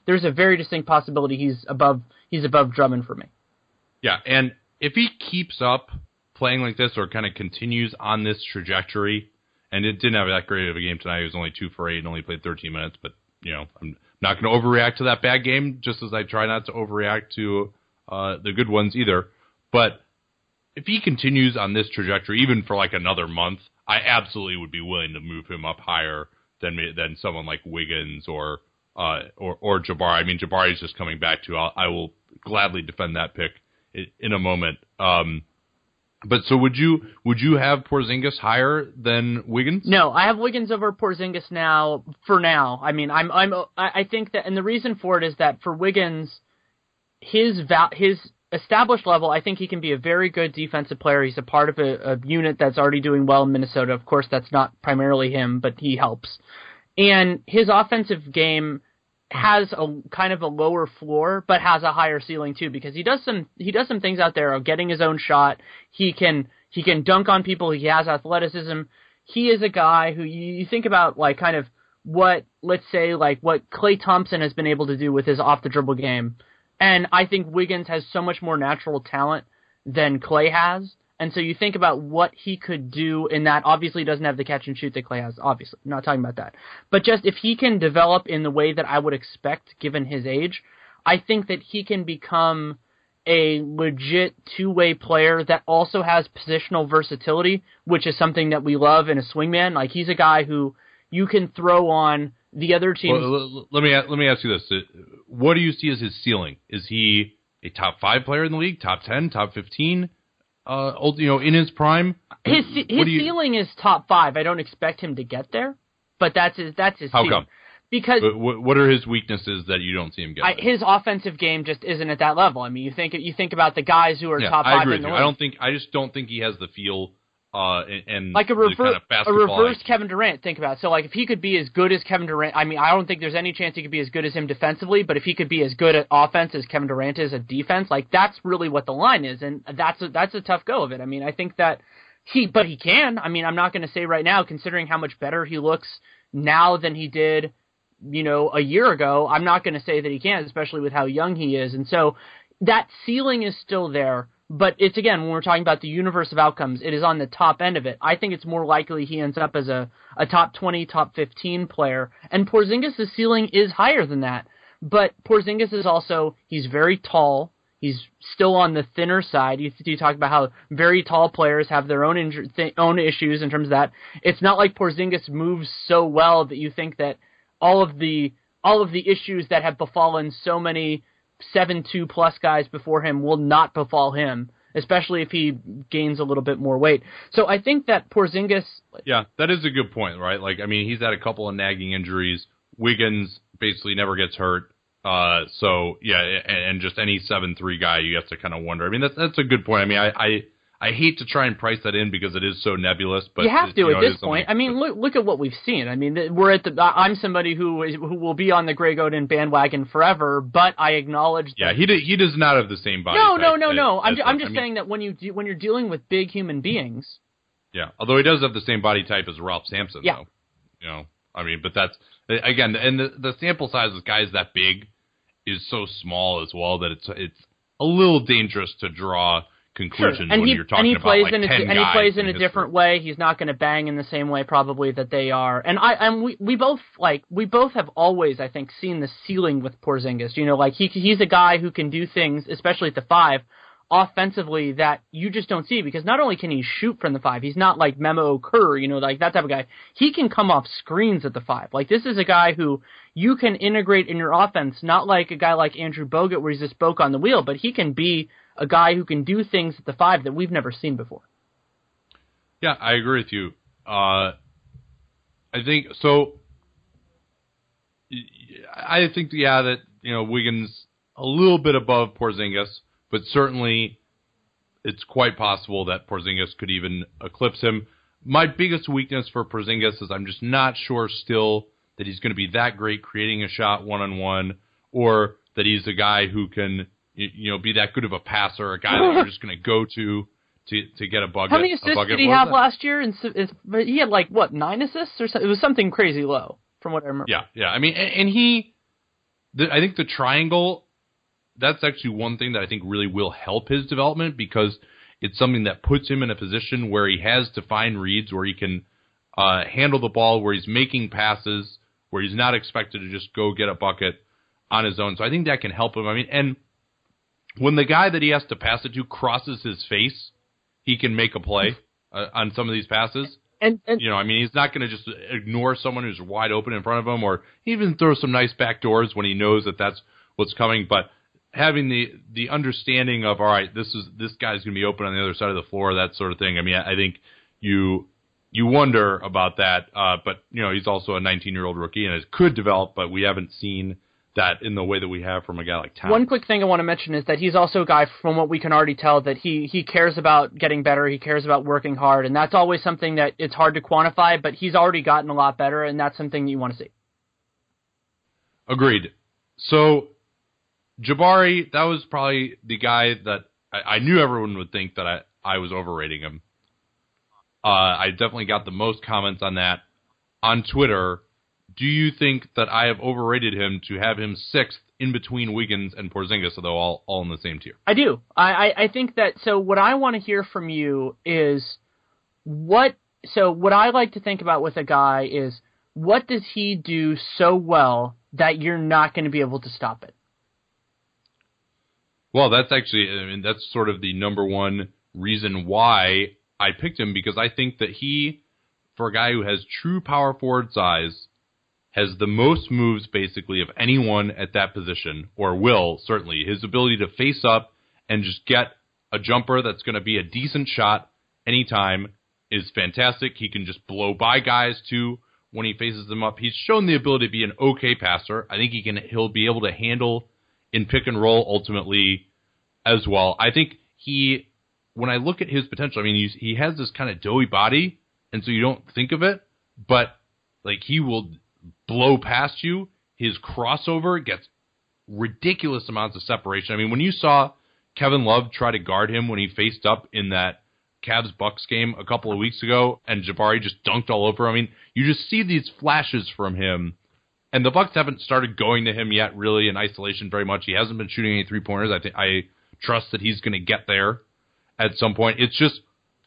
there's a very distinct possibility he's above he's above Drummond for me. Yeah, and if he keeps up playing like this or kind of continues on this trajectory, and it didn't have that great of a game tonight. He was only two for eight and only played thirteen minutes, but, you know, I'm not going to overreact to that bad game, just as I try not to overreact to uh, the good ones either. But if he continues on this trajectory, even for like another month, I absolutely would be willing to move him up higher than than someone like Wiggins or uh, or, or Jabari. I mean, Jabari is just coming back to. I'll, I will gladly defend that pick in, in a moment. Um, But so would you would you have Porzingis higher than Wiggins? No, I have Wiggins over Porzingis now. For now, I mean, I'm I'm I think that, and the reason for it is that for Wiggins, his val, his established level, I think he can be a very good defensive player. He's a part of a, a unit that's already doing well in Minnesota. Of course, that's not primarily him, but he helps. And his offensive game has a kind of a lower floor, but has a higher ceiling too, because he does some he does some things out there of getting his own shot. He can he can dunk on people. He has athleticism. He is a guy who you, you think about like kind of what let's say like what Klay Thompson has been able to do with his off the dribble game, and I think Wiggins has so much more natural talent than Klay has. And so you think about what he could do in that. Obviously, he doesn't have the catch and shoot that Klay has. Obviously, I'm not talking about that. But just if he can develop in the way that I would expect given his age, I think that he can become a legit two-way player that also has positional versatility, which is something that we love in a swingman. Like, he's a guy who you can throw on the other teams. Well, let me let me ask you this: what do you see as his ceiling? Is he a top five player in the league, top ten, top fifteen? Uh, old, you know, in his prime, his his you, ceiling is top five. I don't expect him to get there, but that's his that's his. How ceiling. come? Because what, what are his weaknesses that you don't see him getting? I, his offensive game just isn't at that level. I mean, you think you think about the guys who are yeah, top I five agree in the with you. league. I don't think I just don't think he has the feel. Uh, and, and like a reverse, kind of a reverse Kevin Durant. Think about it. So, like, if he could be as good as Kevin Durant, I mean, I don't think there's any chance he could be as good as him defensively. But if he could be as good at offense as Kevin Durant is at defense, like that's really what the line is, and that's a, that's a tough go of it. I mean, I think that he, but he can. I mean, I'm not going to say right now, considering how much better he looks now than he did, you know, a year ago. I'm not going to say that he can, especially with how young he is, and so that ceiling is still there. But it's, again, when we're talking about the universe of outcomes, it is on the top end of it. I think it's more likely he ends up as a, a top twenty, top fifteen player. And Porzingis' ceiling is higher than that. But Porzingis is also, he's very tall. He's still on the thinner side. You, you talk about how very tall players have their own inju- th- own issues in terms of that. It's not like Porzingis moves so well that you think that all of the all of the issues that have befallen so many seven two plus guys before him will not befall him, especially if he gains a little bit more weight. So I think that Porzingis... Yeah, that is a good point, right? Like, I mean, he's had a couple of nagging injuries. Wiggins basically never gets hurt. Uh, so, yeah, and, and just any seven three guy, you have to kind of wonder. I mean, that's that's a good point. I mean, I... I I hate to try and price that in because it is so nebulous, but you have to you know, at this point. I mean, look look at what we've seen. I mean, we're at the. I'm somebody who is, who will be on the Greg Oden bandwagon forever, but I acknowledge. That yeah, he did, he does not have the same body. No, type no, no, as, no. I'm as, ju- I'm just I mean, saying that when you when you're dealing with big human beings. Yeah, although he does have the same body type as Ralph Sampson, yeah. though. You know, I mean, but that's again, and the the sample size of guys that big is so small as well that it's it's a little dangerous to draw conclusions sure. and when he, you're talking and he about plays like in a, ten and he guys plays in, in a history. different way. He's not going to bang in the same way probably that they are. And I and we we both like we both have always I think seen the ceiling with Porzingis. You know, like he he's a guy who can do things, especially at the five, offensively that you just don't see, because not only can he shoot from the five, he's not like Memo Kerr, you know, like that type of guy. He can come off screens at the five. Like, this is a guy who you can integrate in your offense, not like a guy like Andrew Bogut where he's a spoke on the wheel, but he can be a guy who can do things at the five that we've never seen before. Yeah, I agree with you. Uh, I think so. I think yeah that you know Wiggins a little bit above Porzingis, but certainly it's quite possible that Porzingis could even eclipse him. My biggest weakness for Porzingis is I'm just not sure still that he's going to be that great creating a shot one on one, or that he's a guy who can you know be that good of a passer, a guy that you're just going to go to. To, to get a bucket. How many assists did he have last year? And he had like what nine assists or something? It was something crazy low from what I remember. Yeah, yeah. I mean, and, and he the, I think the triangle, that's actually one thing that I think really will help his development, because it's something that puts him in a position where he has to find reads, where he can uh, handle the ball, where he's making passes, where he's not expected to just go get a bucket on his own. So I think that can help him. I mean, and when the guy that he has to pass it to crosses his face, he can make a play uh, on some of these passes. And, and you know, I mean, he's not going to just ignore someone who's wide open in front of him, or even throw some nice back doors when he knows that that's what's coming. But having the the understanding of, all right, this is this guy's going to be open on the other side of the floor, that sort of thing. I mean, I think you you wonder about that. Uh, but you know, he's also a nineteen-year-old rookie, and it could develop, but we haven't seen that in the way that we have from a guy like Tom. One quick thing I want to mention is that he's also a guy, from what we can already tell, that he, he cares about getting better, he cares about working hard, and that's always something that it's hard to quantify, but he's already gotten a lot better, and that's something you want to see. Agreed. So, Jabari, that was probably the guy that I, I knew everyone would think that I, I was overrating him. Uh, I definitely got the most comments on that on Twitter. Do you think that I have overrated him to have him sixth in between Wiggins and Porzingis, although all, all in the same tier? I do. I, I, I think that, so what I want to hear from you is what, so what I like to think about with a guy is, what does he do so well that you're not going to be able to stop it? Well, that's actually, I mean, that's sort of the number one reason why I picked him, because I think that he, for a guy who has true power forward size, has the most moves, basically, of anyone at that position, or will, certainly. His ability to face up and just get a jumper that's going to be a decent shot anytime is fantastic. He can just blow by guys, too, when he faces them up. He's shown the ability to be an okay passer. I think he can, he'll be able to handle in pick and roll, ultimately, as well. I think he, when I look at his potential, I mean, he has this kind of doughy body, and so you don't think of it, but, like, he will blow past you. His crossover gets ridiculous amounts of separation. I mean, when you saw Kevin Love try to guard him when he faced up in that Cavs-Bucks game a couple of weeks ago, and Jabari just dunked all over him, I mean, you just see these flashes from him, and the Bucks haven't started going to him yet, really, in isolation very much. He hasn't been shooting any three-pointers. I think I trust that he's going to get there at some point. It's just,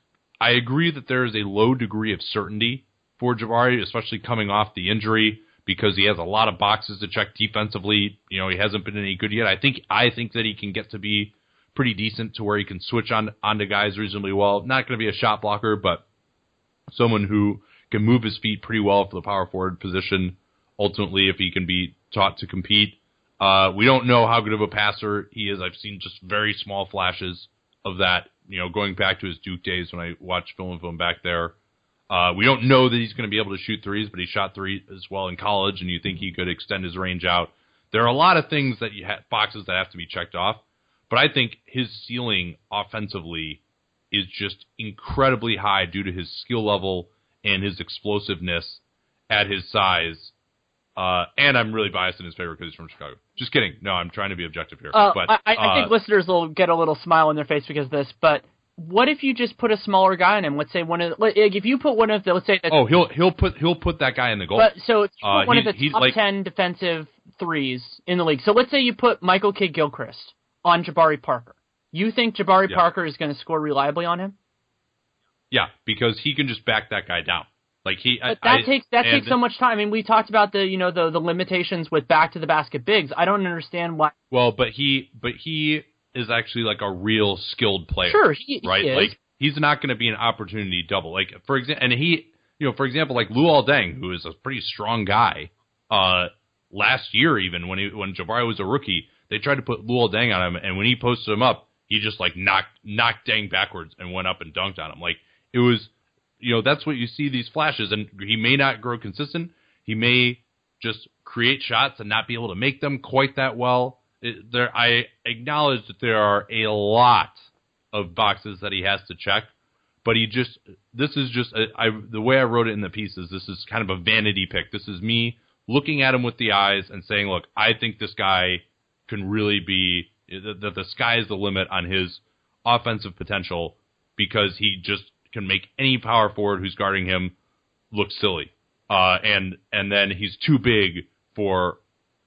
I agree that there is a low degree of certainty for Jabari, especially coming off the injury, because he has a lot of boxes to check defensively. You know, he hasn't been any good yet. I think I think that he can get to be pretty decent, to where he can switch on onto guys reasonably well. Not going to be a shot blocker, but someone who can move his feet pretty well for the power forward position, ultimately, if he can be taught to compete. Uh, we don't know how good of a passer he is. I've seen just very small flashes of that, you know, going back to his Duke days when I watched film of him back there. Uh, we don't know that he's going to be able to shoot threes, but he shot three as well in college, and you think he could extend his range out. There are a lot of things that you ha- boxes that have to be checked off, but I think his ceiling offensively is just incredibly high due to his skill level and his explosiveness at his size. Uh, and I'm really biased in his favor because he's from Chicago. Just kidding. No, I'm trying to be objective here. Uh, but I, I uh, think listeners will get a little smile on their face because of this, but what if you just put a smaller guy on him? Let's say one of the, if you put one of the, let's say that, oh, he'll he'll put he'll put that guy in the goal. But so if you put uh, one he, of the top like, ten defensive threes in the league. So let's say you put Michael Kidd Gilchrist on Jabari Parker. You think Jabari yeah. Parker is going to score reliably on him? Yeah, because he can just back that guy down. Like he, but I, that takes that and, takes so much time. I mean, we talked about the you know the the limitations with back to the basket bigs. I don't understand why. Well, but he but he is actually like a real skilled player. Sure, he, right? he is. Like he's not going to be an opportunity double. Like for example, and he, you know, for example, like Luol Deng, who is a pretty strong guy. Uh, last year even when he when Jabari was a rookie, they tried to put Luol Deng on him, and when he posted him up, he just like knocked knocked Deng backwards and went up and dunked on him. Like it was. You know, that's what you see, these flashes, and he may not grow consistent. He may just create shots and not be able to make them quite that well. It, there, I acknowledge that there are a lot of boxes that he has to check, but he just, this is just, a, I, the way I wrote it in the piece is this is kind of a vanity pick. This is me looking at him with the eyes and saying, look, I think this guy can really be, that the sky is the limit on his offensive potential, because he just can make any power forward who's guarding him look silly. Uh, and and then he's too big for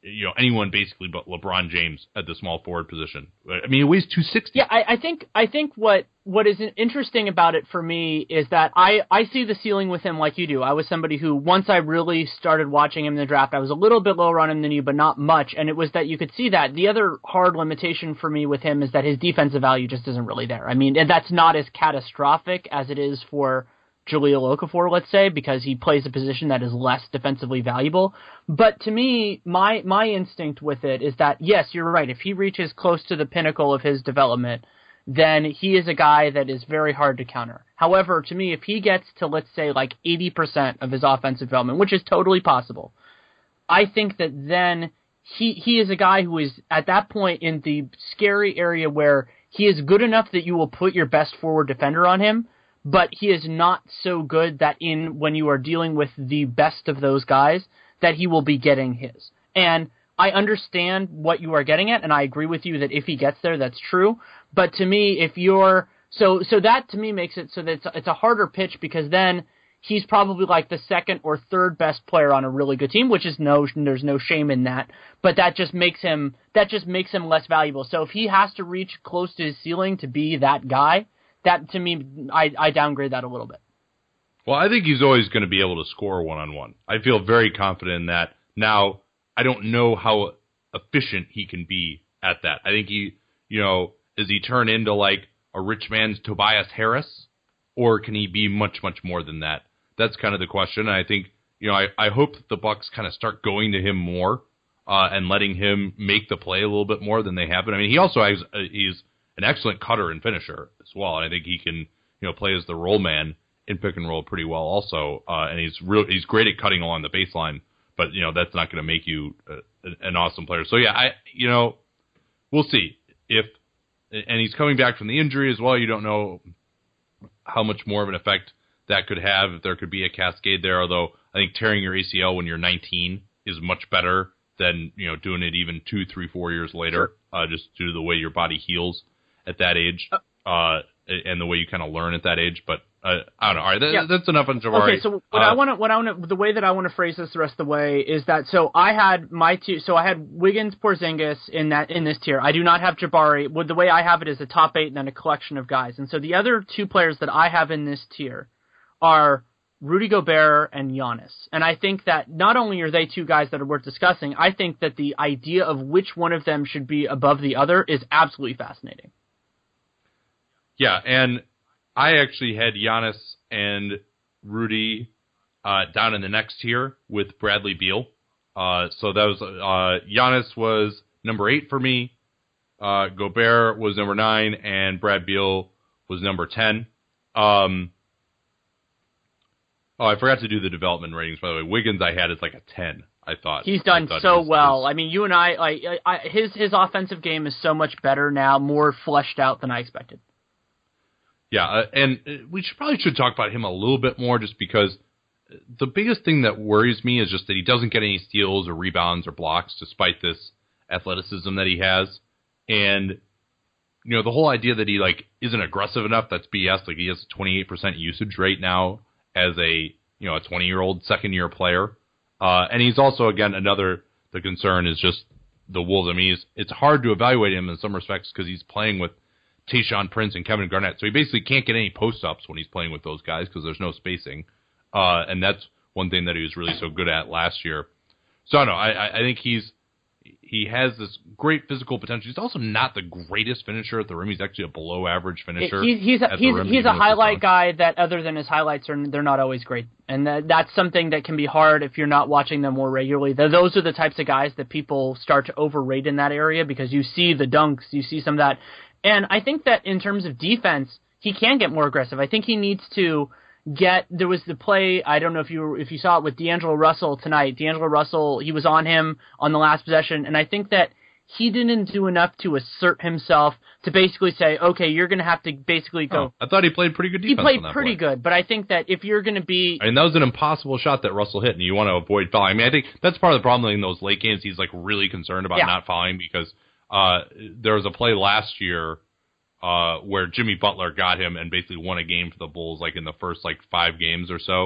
you know, anyone basically but LeBron James at the small forward position. I mean, he weighs two sixty. Yeah, I, I think I think what what is interesting about it for me is that I, I see the ceiling with him like you do. I was somebody who, once I really started watching him in the draft, I was a little bit lower on him than you, but not much, and it was that you could see that. The other hard limitation for me with him is that his defensive value just isn't really there. I mean, and that's not as catastrophic as it is for Jahlil Okafor, let's say, because he plays a position that is less defensively valuable. But to me, my my instinct with it is that, yes, you're right. If he reaches close to the pinnacle of his development, then he is a guy that is very hard to counter. However, to me, if he gets to, let's say, like eighty percent of his offensive development, which is totally possible, I think that then he he is a guy who is, at that point, in the scary area where he is good enough that you will put your best forward defender on him, but he is not so good that in when you are dealing with the best of those guys, that he will be getting his. And I understand what you are getting at, and I agree with you that if he gets there, that's true. But to me, if you're so so that to me makes it so that it's, it's a harder pitch, because then he's probably like the second or third best player on a really good team, which is no there's no shame in that. But that just makes him that just makes him less valuable. So if he has to reach close to his ceiling to be that guy, that to me I, I downgrade that a little bit. Well, I think he's always going to be able to score one on one. I feel very confident in that. Now, I don't know how efficient he can be at that. I think he, you know, does he turn into like a rich man's Tobias Harris, or can he be much, much more than that? That's kind of the question. And I think, you know, I, I hope that the Bucks kind of start going to him more uh, and letting him make the play a little bit more than they have been. I mean, he also has, uh, he's an excellent cutter and finisher as well, and I think he can, you know, play as the roll man in pick and roll pretty well also. Uh, and he's real, he's great at cutting along the baseline. But, you know, that's not going to make you uh, an awesome player. So, yeah, I, you know, we'll see. If and he's coming back from the injury as well. You don't know how much more of an effect that could have, if there could be a cascade there. Although I think tearing your A C L when you're nineteen is much better than, you know, doing it even two, three, four years later, sure. uh, just due to the way your body heals at that age uh, and the way you kind of learn at that age. But Uh, I don't know. All right, that, yeah. That's enough on Jabari. Okay, so what uh, I want to, what I want to, the way that I want to phrase this the rest of the way is that so I had my two, so I had Wiggins, Porzingis in that in this tier. I do not have Jabari. With the way I have it is a top eight and then a collection of guys. And so the other two players that I have in this tier are Rudy Gobert and Giannis. And I think that not only are they two guys that are worth discussing, I think that the idea of which one of them should be above the other is absolutely fascinating. Yeah, and I actually had Giannis and Rudy uh, down in the next tier with Bradley Beal. Uh, so that was uh, Giannis was number eight for me. Uh, Gobert was number nine, and Brad Beal was number ten. Um, oh, I forgot to do the development ratings, by the way. Wiggins I had is like a ten. I thought he's done thought so his, well. his, I mean, you and I, like, I, his his offensive game is so much better now, more fleshed out than I expected. Yeah, uh, and we should probably should talk about him a little bit more, just because the biggest thing that worries me is just that he doesn't get any steals or rebounds or blocks, despite this athleticism that he has. And you know, the whole idea that he like isn't aggressive enough, that's B S. Like, he has twenty-eight percent usage rate now as a you know a twenty-year-old second-year player, uh, and he's also again another. The concern is just the Wolves. I mean, he's, it's hard to evaluate him in some respects because he's playing with Tayshaun Prince and Kevin Garnett. So he basically can't get any post-ups when he's playing with those guys because there's no spacing. Uh, and that's one thing that he was really so good at last year. So I don't know. I, I think he's he has this great physical potential. He's also not the greatest finisher at the rim. He's actually a below-average finisher. He's he's a, he's, rim, he's a highlight guy that, other than his highlights, are they're not always great, and that, that's something that can be hard if you're not watching them more regularly. Those are the types of guys that people start to overrate in that area because you see the dunks, you see some of that. And I think that in terms of defense, he can get more aggressive. I think he needs to get, there was the play, I don't know if you if you saw it with D'Angelo Russell tonight. D'Angelo Russell, he was on him on the last possession, and I think that he didn't do enough to assert himself to basically say, okay, you're going to have to basically go. Oh, I thought he played pretty good defense. He played on that pretty play. good, but I think that if you're going to be... I mean, that was an impossible shot that Russell hit, and you want to avoid fouling. I mean, I think that's part of the problem in those late games. He's like really concerned about yeah. not fouling because uh, there was a play last year Uh, where Jimmy Butler got him and basically won a game for the Bulls, like in the first like five games or so.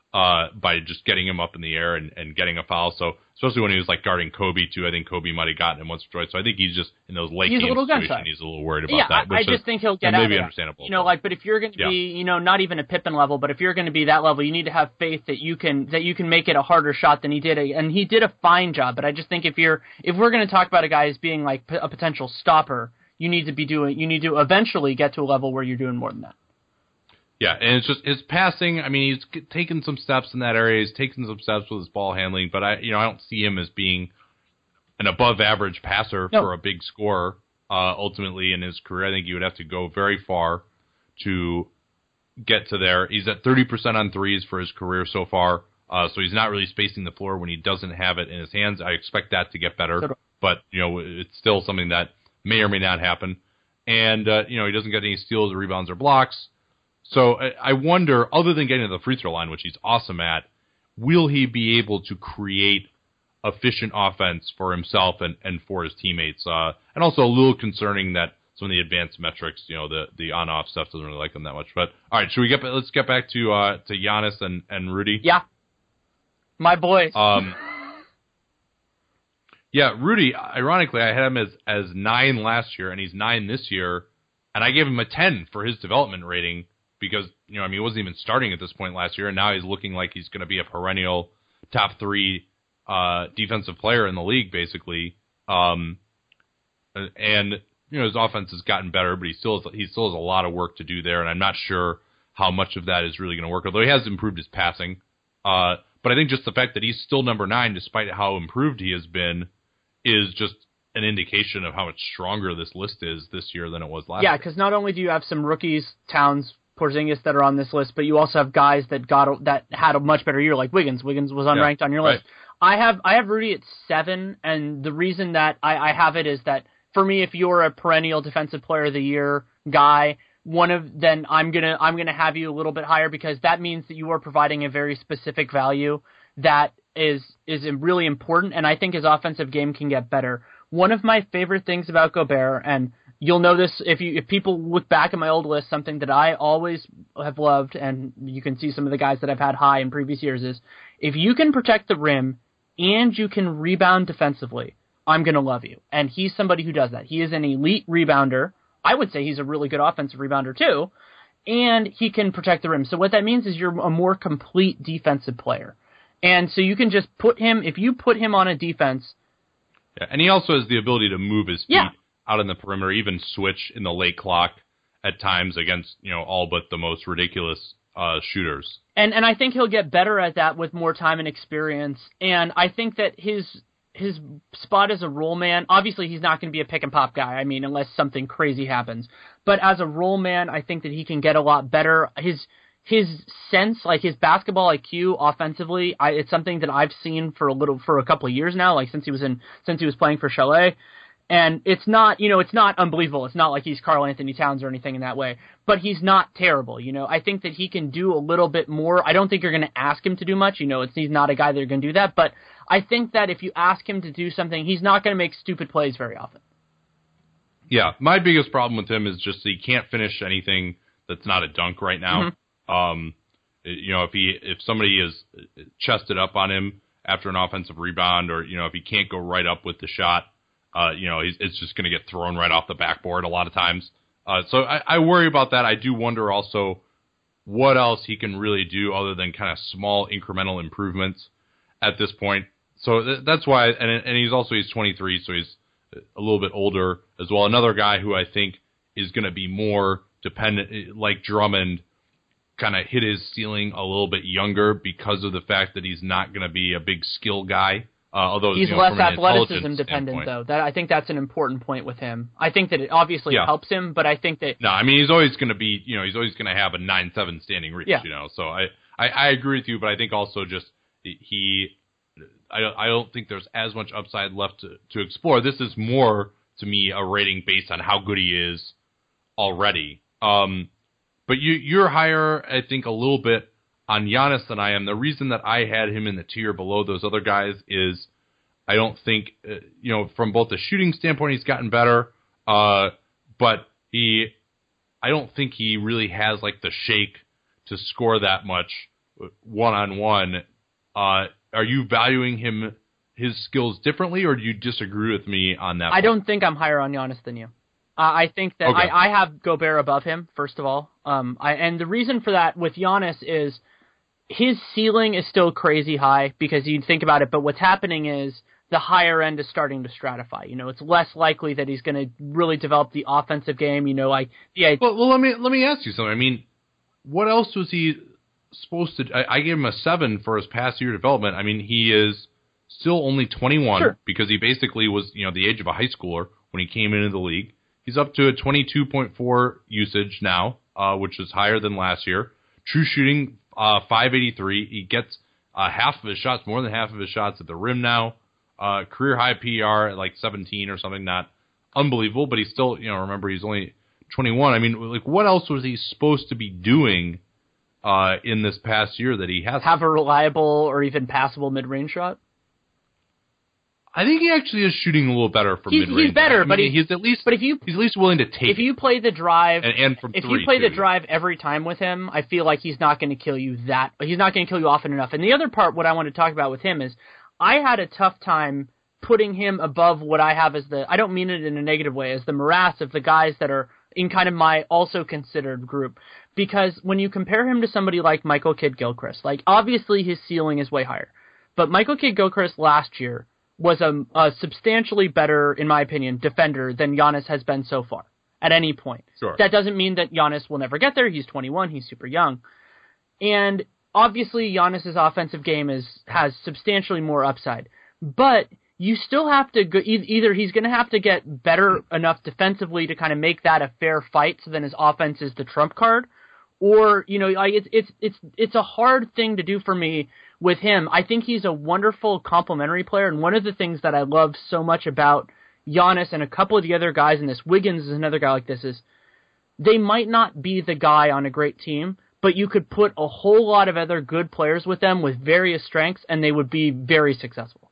uh, by just getting him up in the air and, and getting a foul. So especially when he was like guarding Kobe too, I think Kobe might have gotten him once or twice. So I think he's just in those late he's game a little situations, gun-shy. he's a little worried about yeah, that. I, I just think he'll get maybe out of understandable. You know, like, but if you're going to yeah. be, you know, not even a Pippen level, but if you're going to be that level, you need to have faith that you can that you can make it a harder shot than he did, and he did a fine job. But I just think if you're if we're going to talk about a guy as being like a potential stopper, you need to be doing you need to eventually get to a level where you're doing more than that. Yeah, and it's just his passing. I mean, he's taken some steps in that area. He's taken some steps with his ball handling, but I, you know, I don't see him as being an above-average passer no. for a big scorer. Uh, ultimately, in his career, I think he would have to go very far to get to there. He's at thirty percent on threes for his career so far, uh, so he's not really spacing the floor when he doesn't have it in his hands. I expect that to get better, but you know, it's still something that may or may not happen. And uh, you know, he doesn't get any steals, or rebounds, or blocks. So I wonder, other than getting to the free throw line, which he's awesome at, will he be able to create efficient offense for himself and, and for his teammates? Uh, and also a little concerning that some of the advanced metrics, you know, the, the on-off stuff doesn't really like him that much. But all right, should we get let's get back to uh, to Giannis and, and Rudy? Yeah, my boys. Um, yeah, Rudy. Ironically, I had him as as nine last year, and he's nine this year, and I gave him a ten for his development rating. Because, you know, I mean, he wasn't even starting at this point last year, and now he's looking like he's going to be a perennial top three uh, defensive player in the league, basically. Um, and, you know, his offense has gotten better, but he still has, he still has a lot of work to do there, and I'm not sure how much of that is really going to work, although he has improved his passing. Uh, but I think just the fact that he's still number nine, despite how improved he has been, is just an indication of how much stronger this list is this year than it was last yeah, year. Yeah, because not only do you have some rookies, Towns, Porzingis, that are on this list, but you also have guys that got that had a much better year, like Wiggins. Wiggins was unranked yeah, on your list. Right. I have I have Rudy at seven, and the reason that I, I have it is that for me, if you're a perennial defensive player of the year guy, one of then I'm gonna I'm gonna have you a little bit higher, because that means that you are providing a very specific value that is is really important, and I think his offensive game can get better. One of my favorite things about Gobert, and you'll know this if you if people look back at my old list, something that I always have loved, and you can see some of the guys that I've had high in previous years, is if you can protect the rim and you can rebound defensively, I'm going to love you. And he's somebody who does that. He is an elite rebounder. I would say he's a really good offensive rebounder too, and he can protect the rim. So what that means is you're a more complete defensive player. And so you can just put him, if you put him on a defense. Yeah, and he also has the ability to move his feet. Yeah. Out in the perimeter, even switch in the late clock at times against, you know, all but the most ridiculous uh, shooters. And and I think he'll get better at that with more time and experience. And I think that his his spot as a role man, obviously he's not going to be a pick and pop guy, I mean, unless something crazy happens. But as a role man, I think that he can get a lot better. His his sense, like his basketball I Q offensively, I, it's something that I've seen for a little for a couple of years now, like since he was in since he was playing for Chalet. And it's not, you know, it's not unbelievable. It's not like he's Karl Anthony Towns or anything in that way. But he's not terrible, you know. I think that he can do a little bit more. I don't think you're going to ask him to do much. You know, it's, he's not a guy that are going to do that. But I think that if you ask him to do something, he's not going to make stupid plays very often. Yeah, my biggest problem with him is just he can't finish anything that's not a dunk right now. Mm-hmm. Um, you know, if he if somebody is chested up on him after an offensive rebound, or, you know, if he can't go right up with the shot, Uh, you know, he's, it's just going to get thrown right off the backboard a lot of times. Uh, so I, I worry about that. I do wonder also what else he can really do other than kind of small incremental improvements at this point. So th- that's why, and, and he's also, he's twenty-three, so he's a little bit older as well. Another guy who I think is going to be more dependent, like Drummond, kind of hit his ceiling a little bit younger because of the fact that he's not going to be a big skill guy. Uh, although he's you know, less athleticism dependent, though. That I think that's an important point with him. I think that it obviously yeah. helps him, but I think that no, I mean he's always going to be, you know, he's always going to have a nine seven standing reach, yeah. you know. So I, I, I agree with you, but I think also just he, I don't, I don't think there's as much upside left to, to explore. This is more to me a rating based on how good he is already. Um, but you, you're higher, I think, a little bit on Giannis than I am. The reason that I had him in the tier below those other guys is I don't think, uh, you know, from both the shooting standpoint, he's gotten better, uh, but he, I don't think he really has like the shake to score that much one on one. Uh, are you valuing him his skills differently, or do you disagree with me on that? I point? don't think I'm higher on Giannis than you. Uh, I think that okay. I, I have Gobert above him, first of all. Um, I, and the reason for that with Giannis is his ceiling is still crazy high because you think about it, but what's happening is the higher end is starting to stratify. You know, it's less likely that he's going to really develop the offensive game. You know, like yeah. Well, well, let me let me ask you something. I mean, what else was he supposed to? I, I gave him a seven for his past year development. I mean, he is still only twenty-one sure. because he basically was, you know, the age of a high schooler when he came into the league. He's up to a twenty-two point four usage now, uh, which is higher than last year. True shooting, uh, five eighty-three. He gets uh, half of his shots, more than half of his shots at the rim now. Uh, career high P R at like seventeen or something. Not unbelievable, but he's still, you know, remember he's only twenty-one. I mean, like, what else was he supposed to be doing uh, in this past year that he hasn't? Have a reliable or even passable mid-range shot? I think he actually is shooting a little better from he's, mid-range. He's better, I mean, but he, he's at least but if you he's at least willing to take. If you play the drive, and, and from if three you play too. the drive every time with him, I feel like he's not going to kill you that. He's not going to kill you often enough. And the other part, what I want to talk about with him is, I had a tough time putting him above what I have as the. I don't mean it in a negative way, as the morass of the guys that are in kind of my also considered group. Because when you compare him to somebody like Michael Kidd-Gilchrist, like obviously his ceiling is way higher, but Michael Kidd-Gilchrist last year was a, a substantially better, in my opinion, defender than Giannis has been so far at any point. Sure. That doesn't mean that Giannis will never get there. He's twenty-one. He's super young. And obviously Giannis's offensive game is has substantially more upside. But you still have to go, either he's going to have to get better enough defensively to kind of make that a fair fight so then his offense is the trump card, or, you know, like it's it's it's it's a hard thing to do for me with him. I think he's a wonderful complementary player, and one of the things that I love so much about Giannis and a couple of the other guys in this, Wiggins is another guy like this, is they might not be the guy on a great team, but you could put a whole lot of other good players with them with various strengths, and they would be very successful.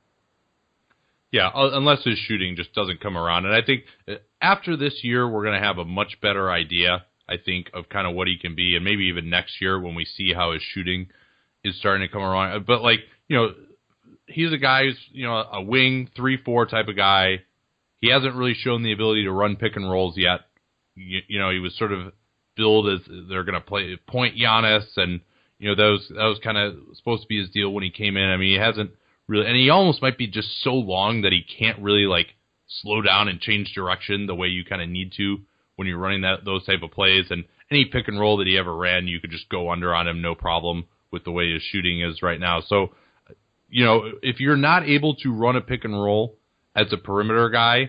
Yeah, unless his shooting just doesn't come around. And I think after this year, we're going to have a much better idea, I think, of kind of what he can be, and maybe even next year when we see how his shooting is starting to come around. But, like, you know, he's a guy who's, you know, a wing, three four type of guy. He hasn't really shown the ability to run pick and rolls yet. You, you know, he was sort of billed as they're going to play point Giannis, and, you know, that was, that was kind of supposed to be his deal when he came in. I mean, he hasn't really, and he almost might be just so long that he can't really, like, slow down and change direction the way you kind of need to when you're running that those type of plays. And any pick and roll that he ever ran, you could just go under on him, no problem, with the way his shooting is right now. So, you know, if you're not able to run a pick and roll as a perimeter guy,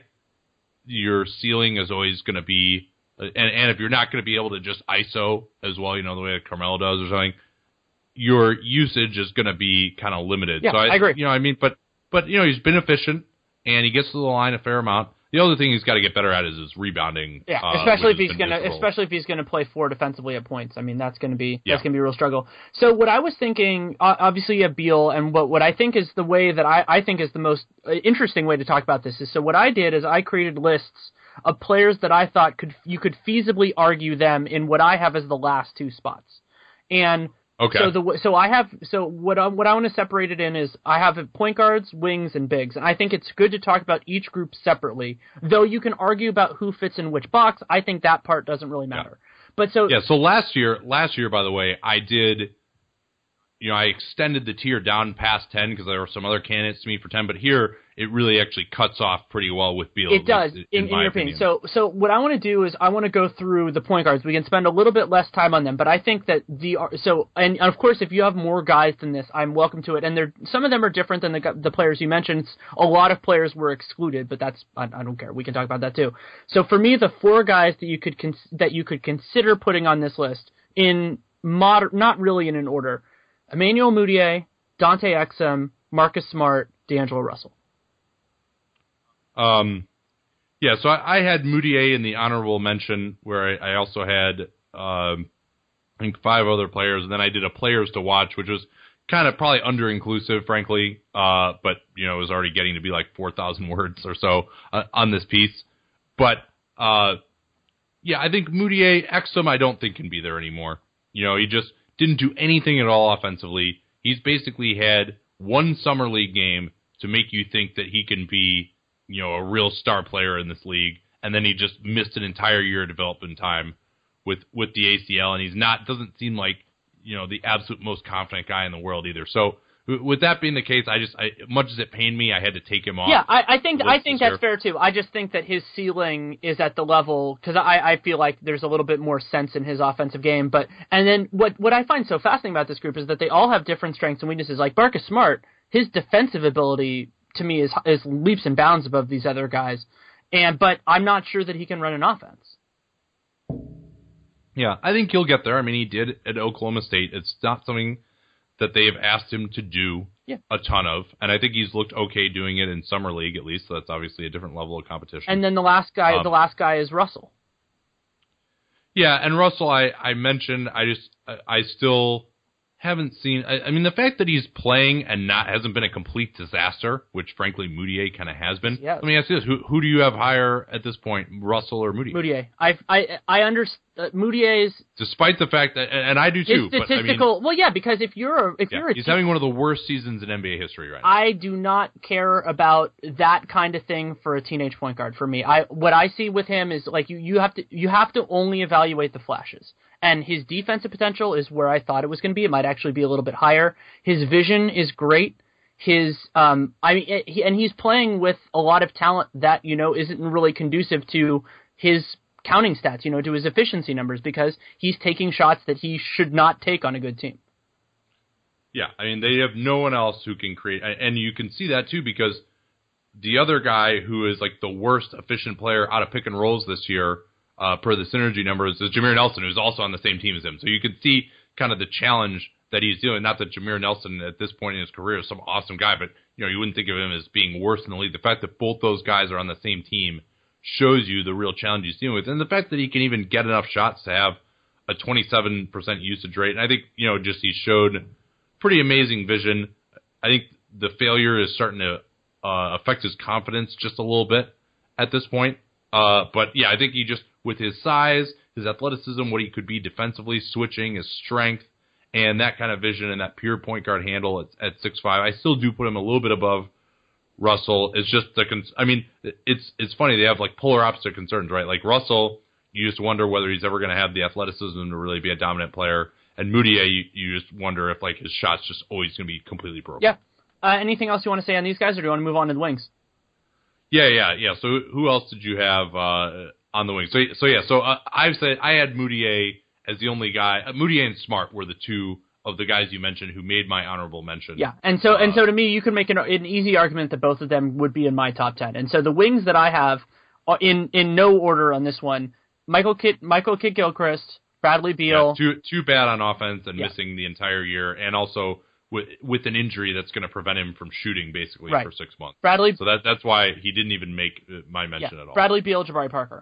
your ceiling is always going to be, and, and if you're not going to be able to just I S O as well, you know, the way that Carmelo does or something, your usage is going to be kind of limited. Yeah, so I, I agree. You know, I mean, but, but, you know, he's been efficient, and he gets to the line a fair amount. The other thing he's got to get better at is his rebounding. Yeah, uh, especially if which he's has been gonna, difficult. especially if he's gonna play four defensively at points. I mean, that's gonna be Yeah. that's gonna be a real struggle. So what I was thinking, uh, obviously you have Beal, and what what I think is the way that I I think is the most interesting way to talk about this is, so what I did is I created lists of players that I thought could you could feasibly argue them in what I have as the last two spots, and. Okay. So the so I have so what I, what I want to separate it in is I have point guards, wings, and bigs, and I think it's good to talk about each group separately. Though you can argue about who fits in which box, I think that part doesn't really matter. Yeah. But so yeah. So last year, last year, by the way, I did. You know, I extended the tier down past ten because there were some other candidates to me for ten, but here it really actually cuts off pretty well with Beal. It does, in, in, in your opinion. opinion. So, so what I want to do is I want to go through the point guards. We can spend a little bit less time on them, but I think that the so and of course if you have more guys than this, I'm welcome to it. And they're some of them are different than the the players you mentioned. A lot of players were excluded, but that's I, I don't care. We can talk about that too. So for me, the four guys that you could cons- that you could consider putting on this list in moder- not really in an order. Emmanuel Mudiay, Dante Exum, Marcus Smart, D'Angelo Russell. Um, yeah, so I, I had Mudiay in the honorable mention, where I, I also had, um, I think, five other players, and then I did a players to watch, which was kind of probably under-inclusive, frankly, uh, but, you know, it was already getting to be like four thousand words or so uh, on this piece. But, uh, yeah, I think Mudiay, Exum, I don't think can be there anymore. You know, he just didn't do anything at all offensively. He's basically had one summer league game to make you think that he can be, you know, a real star player in this league, and then he just missed an entire year of development time with with the A C L, and he's not doesn't seem like, you know, the absolute most confident guy in the world either. So with that being the case, I just I, much as it pained me, I had to take him off. Yeah, I, I think I think that's year. fair too. I just think that his ceiling is at the level, because I, I feel like there's a little bit more sense in his offensive game. But and then what what I find so fascinating about this group is that they all have different strengths and weaknesses. Like Marcus Smart, his defensive ability to me is is leaps and bounds above these other guys. And but I'm not sure that he can run an offense. Yeah, I think he'll get there. I mean, he did at Oklahoma State. It's not something that they have asked him to do yeah. a ton of, and I think he's looked okay doing it in summer league at least. So that's obviously a different level of competition. And then the last guy, um, the last guy is Russell. Yeah, and Russell, I, I mentioned, I just I, I still haven't seen. I, I mean, the fact that he's playing and not hasn't been a complete disaster, which frankly Moutier kind of has been. Yeah. Let me ask you this: Who who do you have higher at this point, Russell or Moutier? Moutier. I I I understand uh, Moutier's. Despite the fact that, and I do too. His statistical. But, I mean, well, yeah, because if you're a, if yeah, you're a he's team, having one of the worst seasons in N B A history right now. I do not care about that kind of thing for a teenage point guard. For me, I what I see with him is like you you have to you have to only evaluate the flashes. And his defensive potential is where I thought it was going to be. It might actually be a little bit higher. His vision is great. His, um, I mean, he, and he's playing with a lot of talent that, you know, isn't really conducive to his counting stats, you know, to his efficiency numbers, because he's taking shots that he should not take on a good team. Yeah, I mean, they have no one else who can create, and you can see that too, because the other guy who is like the worst efficient player out of pick and rolls this year, Uh, per the synergy numbers, is Jameer Nelson, who's also on the same team as him. So you can see kind of the challenge that he's doing. Not that Jameer Nelson at this point in his career is some awesome guy, but you know you wouldn't think of him as being worse in the league. The fact that both those guys are on the same team shows you the real challenge he's dealing with, and the fact that he can even get enough shots to have a twenty-seven percent usage rate. And I think you know just he showed pretty amazing vision. I think the failure is starting to uh, affect his confidence just a little bit at this point. Uh, but yeah, I think he just, with his size, his athleticism, what he could be defensively, switching, his strength, and that kind of vision and that pure point guard handle at, at six five, I still do put him a little bit above Russell. It's just the, con- I mean, it's it's funny, they have like polar opposite concerns, right? Like Russell, you just wonder whether he's ever going to have the athleticism to really be a dominant player, and Moutier, you, you just wonder if like his shot's just always going to be completely broken. Yeah. Uh, anything else you want to say on these guys, or do you want to move on to the wings? Yeah, yeah, yeah. So who else did you have uh, on the wing? So, so yeah. So uh, I've said I had Moutier as the only guy. Uh, Moutier and Smart were the two of the guys you mentioned who made my honorable mention. Yeah, and so uh, and so to me, you can make an, an easy argument that both of them would be in my top ten. And so the wings that I have are in in no order on this one: Michael Kidd, Michael Kidd Gilchrist, Bradley Beal. Yeah, too too bad on offense and yeah. missing the entire year, and also with with an injury that's going to prevent him from shooting basically right. for six months. Bradley. So that that's why he didn't even make my mention yeah. at all. Bradley Beal, Jabari Parker.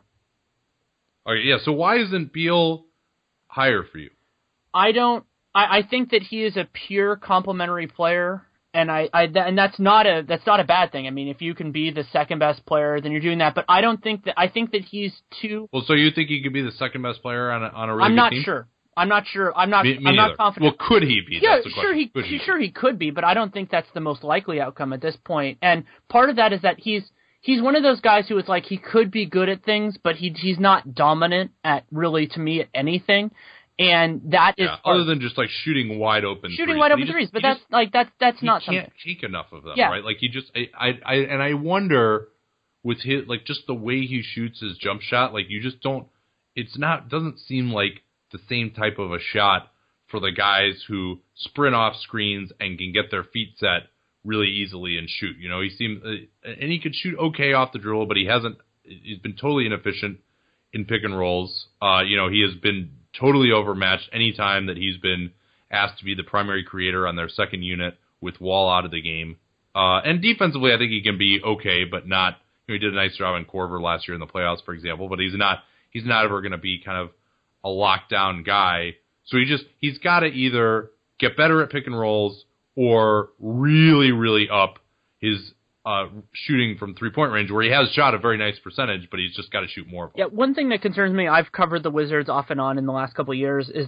Okay, yeah. So why isn't Beal higher for you? I don't. I, I think that he is a pure complementary player, and I, I and that's not a that's not a bad thing. I mean, if you can be the second best player, then you're doing that. But I don't think that. I think that he's too. Well, so you think he could be the second best player on a on a really I'm good not team? sure. I'm not sure. I'm not. Me, me I'm neither. not confident. Well, could he be? Yeah, That's the sure. He, could he sure he could be, but I don't think that's the most likely outcome at this point. And part of that is that he's he's one of those guys who is like he could be good at things, but he he's not dominant at really to me at anything. And that is yeah, other than just like shooting wide open shooting threes. wide open just, threes. But that's just, like that's that's he not can't something. take enough of them, yeah. right? Like he just I, I I and I wonder with his like just the way he shoots his jump shot, like you just don't. It's not doesn't seem like the same type of a shot for the guys who sprint off screens and can get their feet set really easily and shoot. You know, he seems uh, and he could shoot okay off the dribble, but he hasn't. He's been totally inefficient in pick and rolls. Uh, you know, he has been totally overmatched any time that he's been asked to be the primary creator on their second unit with Wall out of the game. Uh, and defensively, I think he can be okay, but not. You know, he did a nice job in Corver last year in the playoffs, for example. But he's not. He's not ever going to be kind of a lockdown guy. So he just he's got to either get better at pick and rolls or really, really up his uh, shooting from three point range, where he has shot a very nice percentage, but he's just got to shoot more. Yeah, one thing that concerns me, I've covered the Wizards off and on in the last couple of years, is that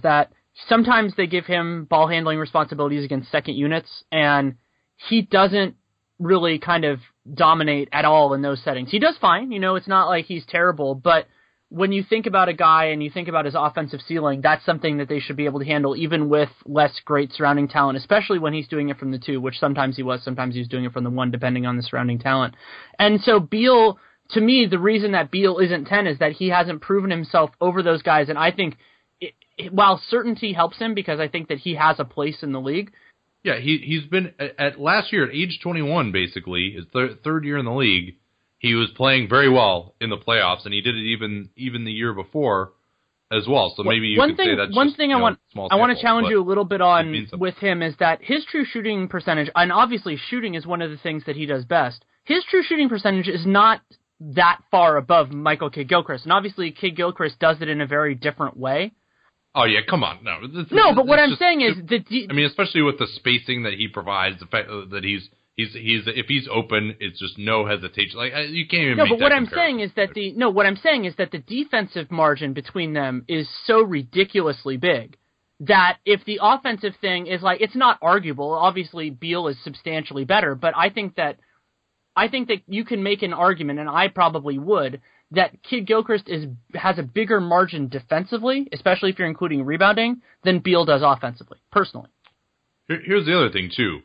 sometimes they give him ball handling responsibilities against second units, and he doesn't really kind of dominate at all in those settings. He does fine, you know, it's not like he's terrible, but when you think about a guy and you think about his offensive ceiling, that's something that they should be able to handle even with less great surrounding talent, especially when he's doing it from the two, which sometimes he was, sometimes he was doing it from the one, depending on the surrounding talent. And so Beal, to me, the reason that Beal isn't ten is that he hasn't proven himself over those guys, and I think it, it, while certainty helps him because I think that he has a place in the league. Yeah, he, he's been, at, at last year at age twenty-one, basically, his thir- third year in the league, he was playing very well in the playoffs, and he did it even even the year before as well. So maybe you one could thing, say that's one just, thing you I know, want small I want to sample, challenge you a little bit on with him is that his true shooting percentage, and obviously shooting is one of the things that he does best. His true shooting percentage is not that far above Michael Kidd-Gilchrist, and obviously Kidd-Gilchrist does it in a very different way. Oh yeah, come on, no. This, no, but what I'm just, saying is the. De- I mean, especially with the spacing that he provides, the fact that he's. He's he's if he's open, it's just no hesitation. Like you can't even. No, make but that what I'm comparison. saying is that the no, what I'm saying is that the defensive margin between them is so ridiculously big that if the offensive thing is like it's not arguable. Obviously, Beal is substantially better, but I think that I think that you can make an argument, and I probably would, that Kidd-Gilchrist is has a bigger margin defensively, especially if you're including rebounding, than Beal does offensively. Personally, Here, here's the other thing too.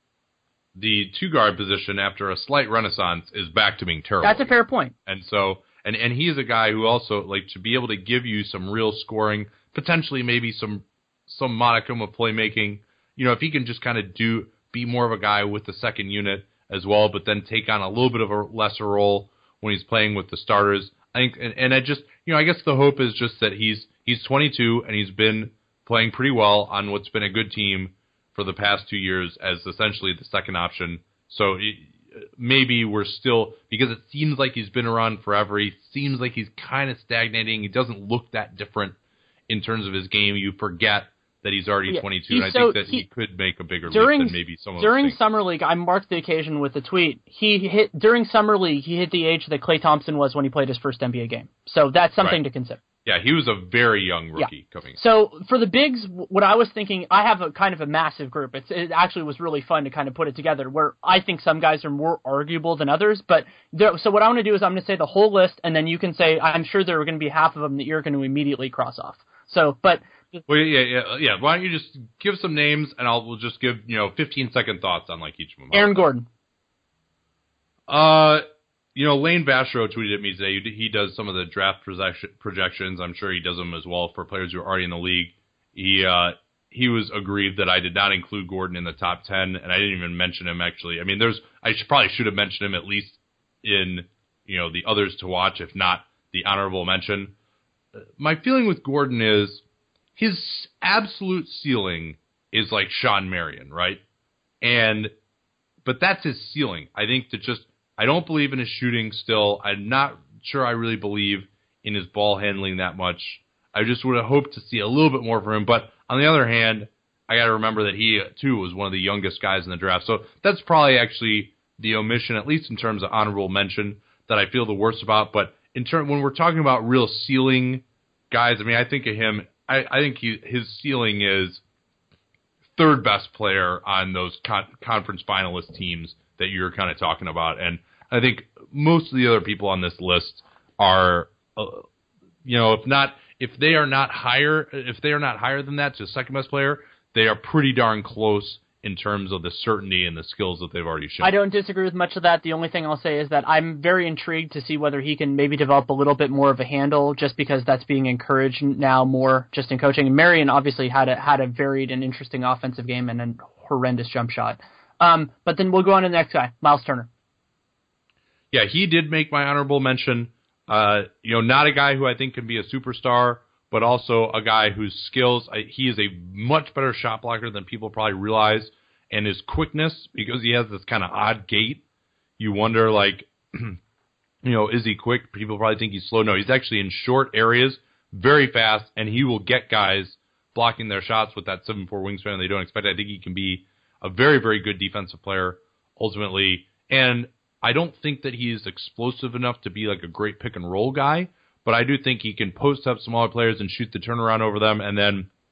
The two-guard position, after a slight renaissance, is back to being terrible. That's a fair point. And so, and, and he's a guy who also, like, to be able to give you some real scoring, potentially maybe some some modicum of playmaking, you know, if he can just kind of do, be more of a guy with the second unit as well, but then take on a little bit of a lesser role when he's playing with the starters. I think, and, and I just, you know, I guess the hope is just that he's he's twenty-two and he's been playing pretty well on what's been a good team for the past two years as essentially the second option. So it, maybe we're still, because it seems like he's been around forever, he seems like he's kind of stagnating. He doesn't look that different in terms of his game. You forget that he's already yeah, twenty-two, he's and I so, think that he, he could make a bigger during, leap than maybe some of During us think. Summer League, I marked the occasion with a tweet. He hit During Summer League, he hit the age that Klay Thompson was when he played his first N B A game. So that's something right. to consider. Yeah, he was a very young rookie yeah. coming. So for the bigs, what I was thinking, I have a kind of a massive group. It's, it actually was really fun to kind of put it together where I think some guys are more arguable than others. But there, so what I want to do is I'm going to say the whole list, and then you can say, I'm sure there are going to be half of them that you're going to immediately cross off. So, but... Well, yeah, yeah, yeah. Why don't you just give some names, and I'll we'll just give, you know, fifteen second thoughts on like each of them. Aaron Gordon. Uh... You know, Lane Bashro tweeted at me today. He does some of the draft projections. I'm sure he does them as well for players who are already in the league. He uh, he was aggrieved that I did not include Gordon in the top ten, and I didn't even mention him, actually. I mean, there's I should, probably should have mentioned him at least in, you know, the others to watch, if not the honorable mention. My feeling with Gordon is his absolute ceiling is like Shawn Marion, right? And but that's his ceiling. I think that just I don't believe in his shooting still. I'm not sure I really believe in his ball handling that much. I just would have hoped to see a little bit more from him. But on the other hand, I got to remember that he, too, was one of the youngest guys in the draft. So that's probably actually the omission, at least in terms of honorable mention, that I feel the worst about. But in term, when we're talking about real ceiling guys, I mean, I think of him, I, I think he, his ceiling is third best player on those con- conference finalist teams that you're kind of talking about. And I think most of the other people on this list are, uh, you know, if not, if they are not higher, if they are not higher than that to second best player, they are pretty darn close in terms of the certainty and the skills that they've already shown. I don't disagree with much of that. The only thing I'll say is that I'm very intrigued to see whether he can maybe develop a little bit more of a handle, just because that's being encouraged now more just in coaching. And Marion obviously had a, had a varied and interesting offensive game and a horrendous jump shot. Um, but then we'll go on to the next guy, Miles Turner. Yeah, he did make my honorable mention. Uh, you know, not a guy who I think can be a superstar, but also a guy whose skills, I, he is a much better shot blocker than people probably realize. And his quickness, because he has this kind of odd gait, you wonder, like, you know, is he quick? People probably think he's slow. No, he's actually in short areas, very fast, and he will get guys blocking their shots with that seven foot four wingspan they don't expect. I think he can be a very, very good defensive player, ultimately. And I don't think that he is explosive enough to be like a great pick and roll guy, but I do think he can post up smaller players and shoot the turnaround over them. And then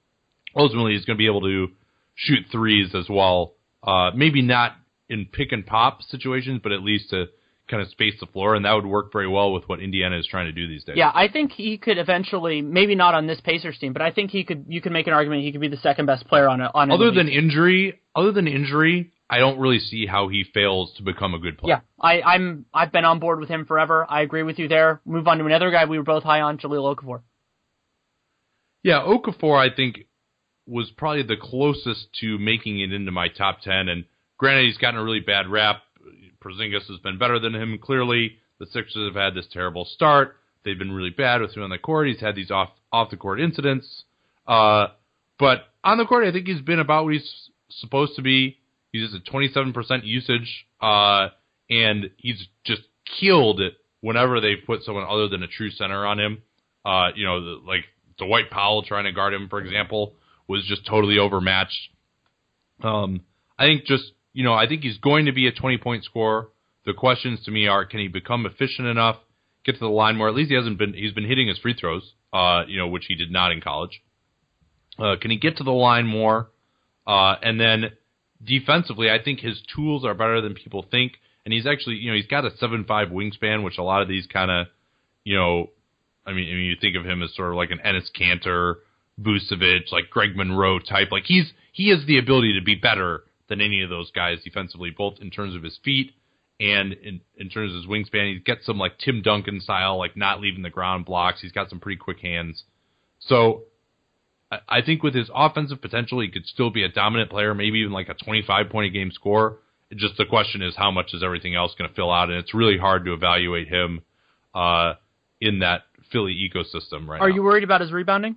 ultimately he's going to be able to shoot threes as well. Uh, maybe not in pick and pop situations, but at least to kind of space the floor, and that would work very well with what Indiana is trying to do these days. Yeah, I think he could eventually, maybe not on this Pacers team, but I think he could. You could make an argument he could be the second best player on a on. Other than injury, other than injury, I don't really see how he fails to become a good player. Yeah, I, I'm I've been on board with him forever. I agree with you there. Move on to another guy we were both high on, Jahlil Okafor. Yeah, Okafor I think was probably the closest to making it into my top ten, and granted he's gotten a really bad rap. Porzingis has been better than him, clearly. The Sixers have had this terrible start. They've been really bad with him on the court. He's had these off, off-the-court incidents. Uh, but on the court, I think he's been about what he's supposed to be. He's just a twenty-seven percent usage, uh, and he's just killed it whenever they put someone other than a true center on him. Uh, you know, the, like Dwight Powell trying to guard him, for example, was just totally overmatched. Um, I think just... You know, I think he's going to be a twenty-point scorer. The questions to me are, can he become efficient enough, get to the line more? At least he hasn't been. He's been hitting his free throws, uh, you know, which he did not in college. Uh, can he get to the line more? Uh, and then defensively, I think his tools are better than people think. And he's actually, you know, he's got a seven five wingspan, which a lot of these kind of, you know, I mean, I mean, you think of him as sort of like an Enes Kanter, Vucevic, like Greg Monroe type. Like he's he has the ability to be better than any of those guys defensively, both in terms of his feet and in, in terms of his wingspan. He's got some like Tim Duncan style, like not leaving the ground blocks. He's got some pretty quick hands. So I, I think with his offensive potential, he could still be a dominant player, maybe even like a twenty-five point a game scorer. It just the question is how much is everything else going to fill out, and it's really hard to evaluate him uh, in that Philly ecosystem right now. Are you worried about his rebounding?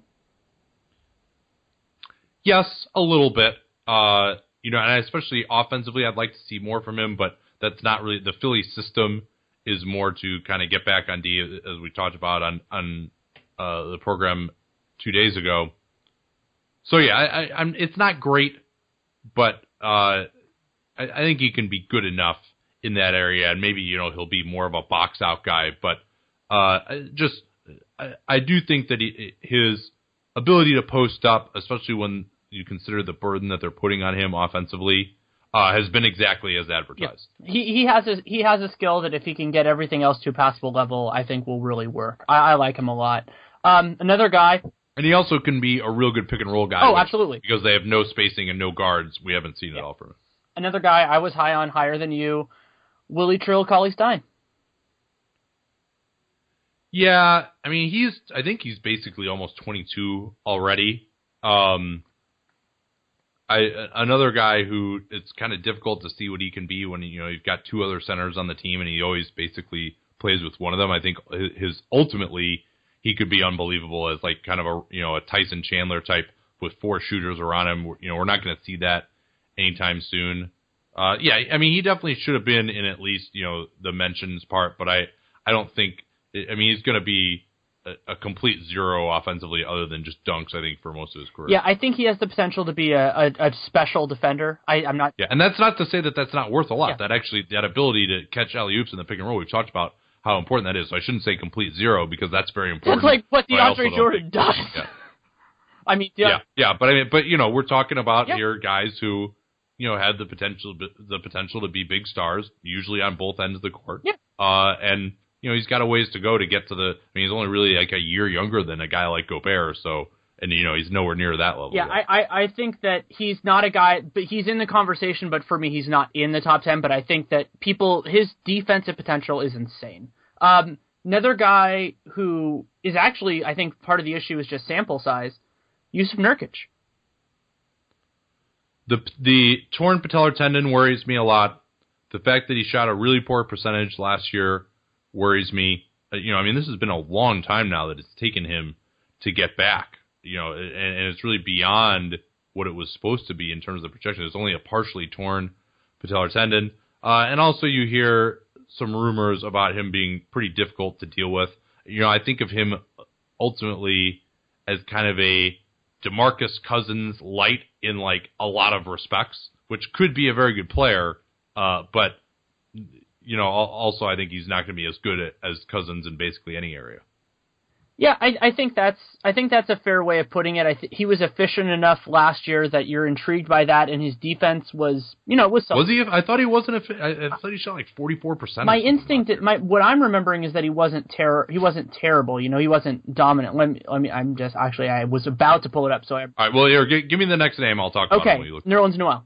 Yes, a little bit. Uh, You know, and especially offensively, I'd like to see more from him, but that's not really the Philly system. Is more to kind of get back on D, as we talked about on on uh, the program two days ago. So yeah, I, I, I'm. It's not great, but uh, I, I think he can be good enough in that area, and maybe you know he'll be more of a box out guy. But uh, just I, I do think that he, his ability to post up, especially when you consider the burden that they're putting on him offensively, uh, has been exactly as advertised. Yeah. He he has a he has a skill that if he can get everything else to a passable level, I think will really work. I, I like him a lot. Um, another guy, and he also can be a real good pick and roll guy. Oh, which, absolutely, because they have no spacing and no guards. We haven't seen yeah. it all from him. Another guy I was high on, higher than you, Willie Trill Cauley-Stein. Yeah, I mean he's. I think he's basically almost twenty-two already. Um, I, another guy who it's kind of difficult to see what he can be when you know you've got two other centers on the team and he always basically plays with one of them. I think his ultimately he could be unbelievable as like kind of a you know a Tyson Chandler type with four shooters around him. You know we're not going to see that anytime soon. Uh, yeah, I mean he definitely should have been in at least you know the mentions part, but I I don't think I mean he's going to be a complete zero offensively other than just dunks, I think, for most of his career. Yeah, I think he has the potential to be a, a, a special defender. I, I'm not... Yeah, and that's not to say that that's not worth a lot. Yeah. That actually, that ability to catch alley-oops in the pick and roll, we've talked about how important that is. So I shouldn't say complete zero because that's very important. That's like what DeAndre Jordan think, does. Yeah. I mean... Yeah. yeah, yeah, but I mean, but you know, we're talking about yeah. here guys who, you know, had the potential, the potential to be big stars, usually on both ends of the court. Yeah. Uh, and... You know, he's got a ways to go to get to the. I mean, he's only really like a year younger than a guy like Gobert, so and you know he's nowhere near that level. Yeah, I, I I think that he's not a guy, but he's in the conversation. But for me, he's not in the top ten. But I think that people, his defensive potential is insane. Um, another guy who is actually, I think, part of the issue is just sample size. Yusuf Nurkic. The the torn patellar tendon worries me a lot. The fact that he shot a really poor percentage last year worries me. You know, I mean, this has been a long time now that it's taken him to get back. You know, and, and it's really beyond what it was supposed to be in terms of the projection. It's only a partially torn patellar tendon. Uh, and also you hear some rumors about him being pretty difficult to deal with. You know, I think of him ultimately as kind of a DeMarcus Cousins light in like a lot of respects, which could be a very good player, uh, but you know, also I think he's not going to be as good as Cousins in basically any area. Yeah, I, I think that's I think that's a fair way of putting it. I th- he was efficient enough last year that you're intrigued by that, and his defense was, you know, was was he? I thought he wasn't. I, I thought he shot like forty-four percent. My instinct, my what I'm remembering is that he wasn't ter- He wasn't terrible. You know, he wasn't dominant. Let me, let me. I'm just actually I was about to pull it up, so I. All right. Well, here, give, give me the next name. I'll talk about okay. him when you look. Nerlens Noel.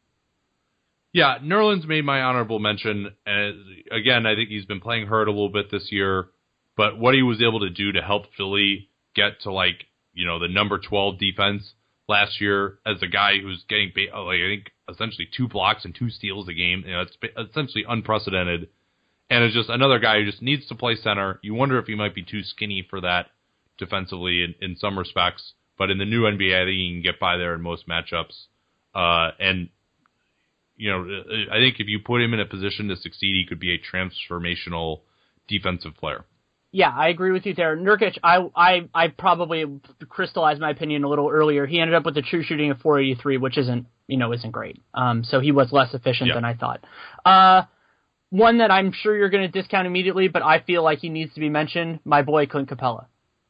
Yeah, Nerlens made my honorable mention. And again, I think he's been playing hurt a little bit this year, but what he was able to do to help Philly get to, like, you know, the number twelve defense last year as a guy who's getting, like, I think, essentially two blocks and two steals a game. You know, it's essentially unprecedented. And it's just another guy who just needs to play center. You wonder if he might be too skinny for that defensively in, in some respects. But in the new N B A, I think he can get by there in most matchups. Uh, and, you know, I think if you put him in a position to succeed, he could be a transformational defensive player. Yeah, I agree with you there. Nurkic, I, I, I probably crystallized my opinion a little earlier. He ended up with a true shooting of four eighty-three, which isn't, you know, isn't great. Um, so he was less efficient yeah. than I thought. Uh, one that I'm sure you're going to discount immediately, but I feel like he needs to be mentioned, my boy Clint Capella.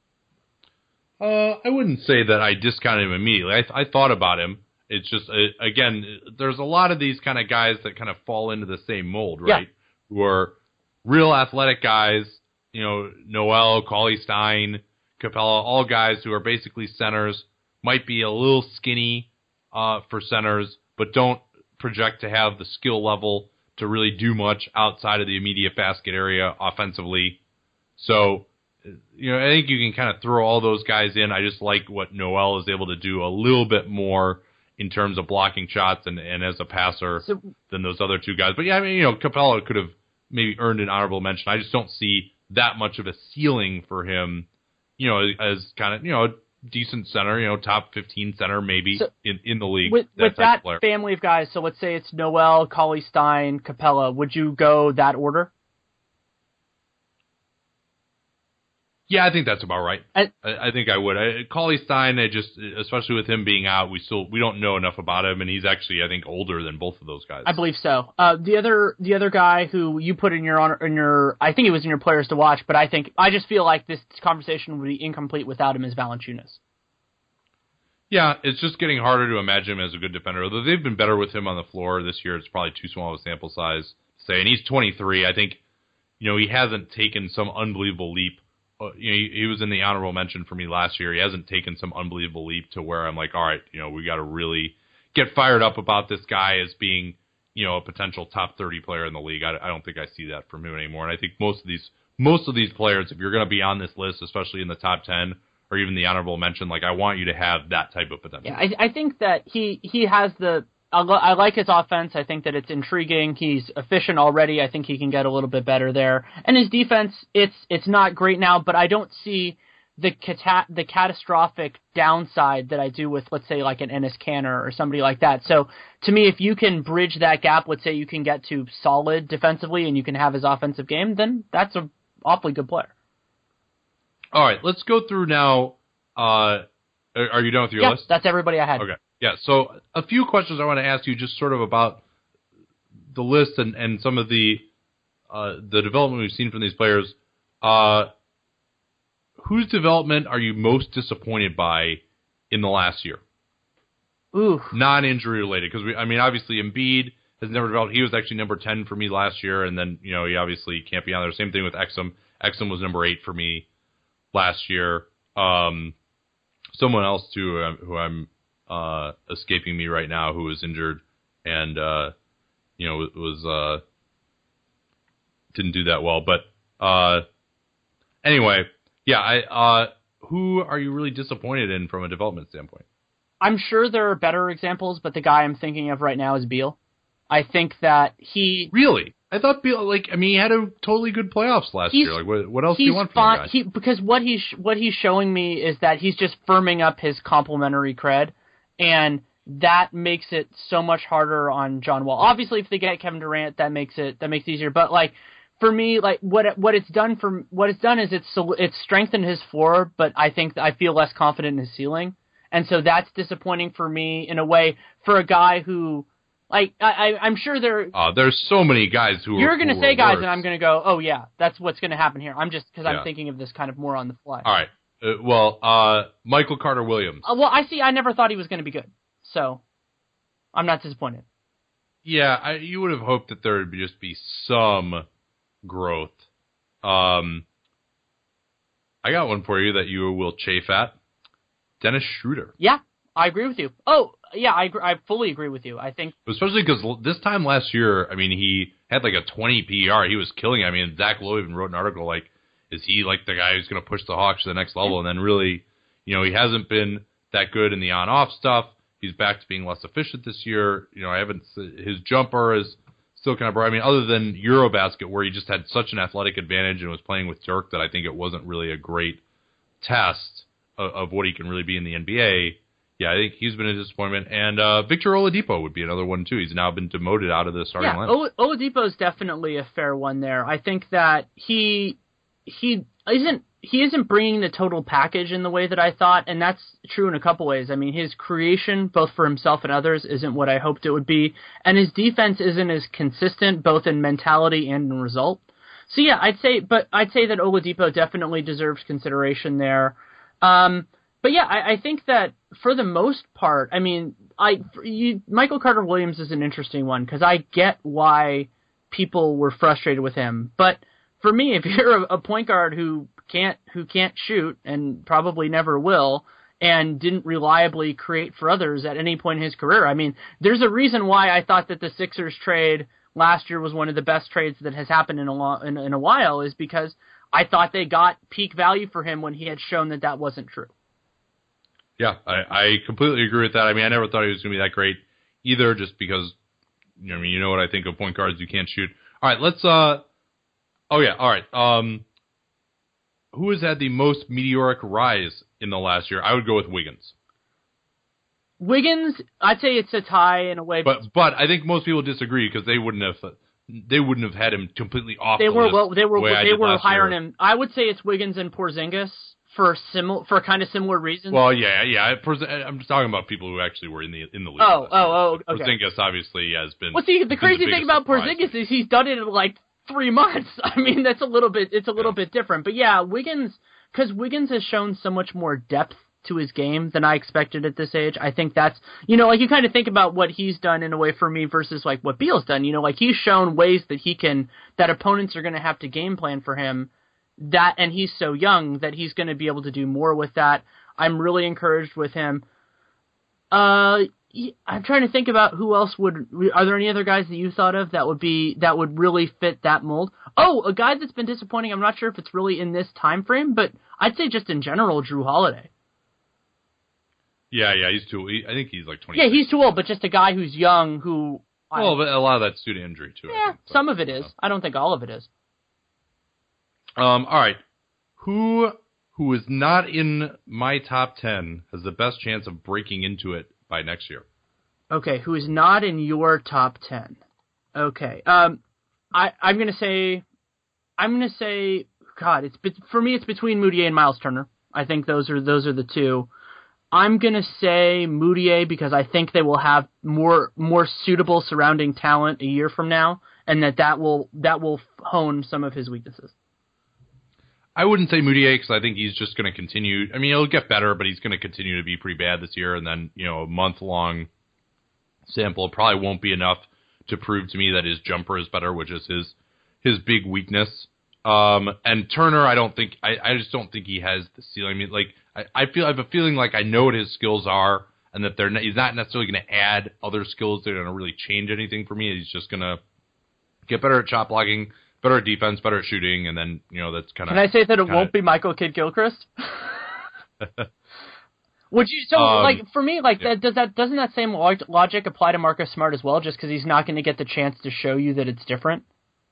Uh, I wouldn't say that I discounted him immediately. I, th- I thought about him. It's just, uh, again, there's a lot of these kind of guys that kind of fall into the same mold, right? Yeah. Who are real athletic guys. You know, Noel, Cauley-Stein, Capella, all guys who are basically centers, might be a little skinny uh, for centers, but don't project to have the skill level to really do much outside of the immediate basket area offensively. So, you know, I think you can kind of throw all those guys in. I just like what Noel is able to do a little bit more in terms of blocking shots and, and as a passer so, than those other two guys. But yeah, I mean, you know, Capella could have maybe earned an honorable mention. I just don't see that much of a ceiling for him, you know, as kind of, you know, a decent center, you know, top fifteen center maybe so in, in the league. With that, with that of family of guys, so let's say it's Noel, Cauley-Stein, Capella, would you go that order? Yeah, I think that's about right. I, I, I think I would. I, Cauley-Stein, I just, especially with him being out, we still we don't know enough about him, and he's actually, I think, older than both of those guys. I believe so. Uh, the other the other guy who you put in your honor, in your, I think it was in your players to watch, but I think I just feel like this conversation would be incomplete without him as Valanciunas. Yeah, it's just getting harder to imagine him as a good defender. Although they've been better with him on the floor this year, it's probably too small of a sample size to say. And he's twenty-three. I think, you know, he hasn't taken some unbelievable leap. You know, he, he was in the honorable mention for me last year. He hasn't taken some unbelievable leap to where I'm like, all right, you know, we got to really get fired up about this guy as being, you know, a potential top thirty player in the league. I, I don't think I see that from him anymore. And I think most of these most of these players, if you're going to be on this list, especially in the top ten or even the honorable mention, like I want you to have that type of potential. Yeah, I, I think that he he has the. I like his offense. I think that it's intriguing. He's efficient already. I think he can get a little bit better there. And his defense, it's it's not great now, but I don't see the cata- the catastrophic downside that I do with, let's say, like an Enes Kanter or somebody like that. So to me, if you can bridge that gap, let's say you can get to solid defensively and you can have his offensive game, then that's an awfully good player. All right, let's go through now. Uh, are you done with your yeah, list? That's everybody I had. Okay. Yeah, so a few questions I want to ask you just sort of about the list and, and some of the uh, the development we've seen from these players. Uh, whose development are you most disappointed by in the last year? Ooh. Non-injury related, because, we, I mean, obviously Embiid has never developed. He was actually number ten for me last year, and then, you know, he obviously can't be on there. Same thing with Exum. Exum was number eight for me last year. Um, someone else, too, uh, who I'm... Uh, escaping me right now, who was injured and uh, you know was uh, didn't do that well. But uh, anyway, yeah. I uh, who are you really disappointed in from a development standpoint? I'm sure there are better examples, but the guy I'm thinking of right now is Beal. I think that he really. I thought Beal, like, I mean, he had a totally good playoffs last year. Like, what, what else do you want from fine, the guy? He, because what he's what he's showing me is that he's just firming up his complimentary cred. And that makes it so much harder on John Wall. Obviously, if they get Kevin Durant, that makes it that makes it easier. But like for me, like what it, what it's done for what it's done is it's it's strengthened his floor. But I think I feel less confident in his ceiling, and so that's disappointing for me in a way. For a guy who Like, I, I, I'm sure there. Uh, there's so many guys who You're are. going to who say are guys, worse. and I'm going to go, oh yeah, that's what's going to happen here. I'm just because Yeah. I'm thinking of this kind of more on the fly. All right. Uh, well, uh, Michael Carter Williams. Uh, well, I see. I never thought he was going to be good, so I'm not disappointed. Yeah, I, you would have hoped that there would just be some growth. Um, I got one for you that you will chafe at. Dennis Schroeder. Yeah, I agree with you. Oh, yeah, I agree, I fully agree with you. I think, especially because this time last year, I mean, he had like a twenty P R. He was killing it. I mean, Zach Lowe even wrote an article like, is he like the guy who's going to push the Hawks to the next level? And then really, you know, he hasn't been that good in the on-off stuff. He's back to being less efficient this year. You know, I haven't. His jumper is still kind of bright. I mean, other than Eurobasket, where he just had such an athletic advantage and was playing with Dirk, that I think it wasn't really a great test of, of what he can really be in the N B A. Yeah, I think he's been a disappointment. And uh, Victor Oladipo would be another one, too. He's now been demoted out of the starting yeah, lineup. Ol- Oladipo is definitely a fair one there. I think that he he isn't he isn't bringing the total package in the way that I thought, and that's true in a couple ways. I mean, his creation, both for himself and others, isn't what I hoped it would be, and his defense isn't as consistent, both in mentality and in result. So yeah, I'd say, but I'd say that Oladipo definitely deserves consideration there. Um, but yeah, I, I think that for the most part, I mean, I you, Michael Carter Williams is an interesting one because I get why people were frustrated with him, but for me, if you're a, a point guard who can't who can't shoot and probably never will, and didn't reliably create for others at any point in his career, I mean, there's a reason why I thought that the Sixers trade last year was one of the best trades that has happened in a long, in, in a while, is because I thought they got peak value for him when he had shown that that wasn't true. Yeah, I, I completely agree with that. I mean, I never thought he was going to be that great either, just because, you know, I mean, you know what I think of point guards who can't shoot. All right, let's. Uh, oh yeah, all right. Um, who has had the most meteoric rise in the last year? I would go with Wiggins. Wiggins, I'd say it's a tie in a way, but but I think most people disagree because they wouldn't have they wouldn't have had him completely off. They the were list well, they were the way I they did were last hiring year. him. I would say it's Wiggins and Porzingis for similar for kind of similar reasons. Well, yeah, yeah. I'm just talking about people who actually were in the in the league. Oh, oh, oh. Okay. Porzingis obviously has been. Well, see, the crazy the thing about surprise. Porzingis is he's done it in like three months. I mean, that's a little bit. It's a little yeah. bit different. But yeah, Wiggins, because Wiggins has shown so much more depth to his game than I expected at this age. I think that's, you know, like you kind of think about what he's done in a way for me versus like what Beal's done. You know, like he's shown ways that he can, that opponents are going to have to game plan for him. That, and he's so young that he's going to be able to do more with that. I'm really encouraged with him. Uh, I'm trying to think about who else would. Are there any other guys that you thought of that would be that would really fit that mold? Oh, a guy that's been disappointing. I'm not sure if it's really in this time frame, but I'd say just in general, Drew Holiday. Yeah, yeah, he's too. He, I think he's like twenty. Yeah, he's too old, but just a guy who's young who. Well, but a lot of that's due to injury too. Yeah, I think, but, some of it is. I don't think all of it is. Um. All right. Who who is not in my top ten has the best chance of breaking into it by next year? Okay, who is not in your top ten? Okay. Um, I I'm gonna say, I'm gonna say, God, it's for me. It's between Moutier and Miles Turner. I think those are those are the two. I'm gonna say Moutier because I think they will have more more suitable surrounding talent a year from now, and that that will that will hone some of his weaknesses. I wouldn't say Moutier because I think he's just going to continue. I mean, he'll get better, but he's going to continue to be pretty bad this year. And then, you know, a month-long sample probably won't be enough to prove to me that his jumper is better, which is his his big weakness. Um, and Turner, I don't think I, I just don't think he has the ceiling. I mean, like I, I feel I have a feeling like I know what his skills are, and that they're not, he's not necessarily going to add other skills that are going to really change anything for me. He's just going to get better at shot blocking, better at defense, better at shooting, and then, you know, that's kind of... Can I say that it kinda... won't be Michael Kidd-Gilchrist? Would you... So, um, like, for me, like, yeah. that, does that, doesn't that same log- logic apply to Marcus Smart as well, just because he's not going to get the chance to show you that it's different?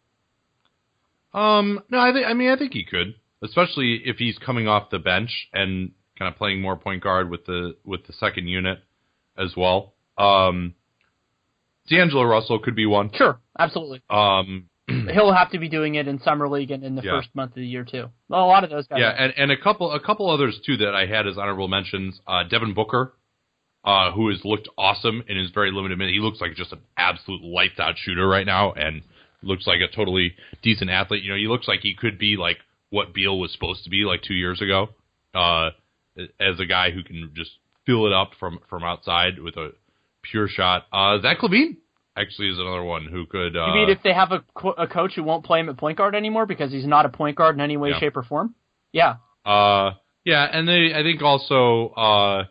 Um, no, I think, I mean, I think he could, especially if he's coming off the bench and kind of playing more point guard with the, with the second unit as well. Um, D'Angelo Russell could be one. Sure, absolutely. Um, He'll have to be doing it in summer league and in the yeah. first month of the year too. Well, a lot of those guys. Yeah, and, and a couple a couple others too that I had as honorable mentions. Uh, Devin Booker uh, who has looked awesome in his very limited minute. He looks like just an absolute lights out shooter right now, and looks like a totally decent athlete. You know, he looks like he could be like what Beal was supposed to be like two years ago, uh, as a guy who can just fill it up from, from outside with a pure shot. Uh, Zach LaVine actually is another one who could. Uh, you mean if they have a, co- a coach who won't play him at point guard anymore because he's not a point guard in any way, yeah. shape, or form? Yeah. Uh, yeah, and they, I think also, uh,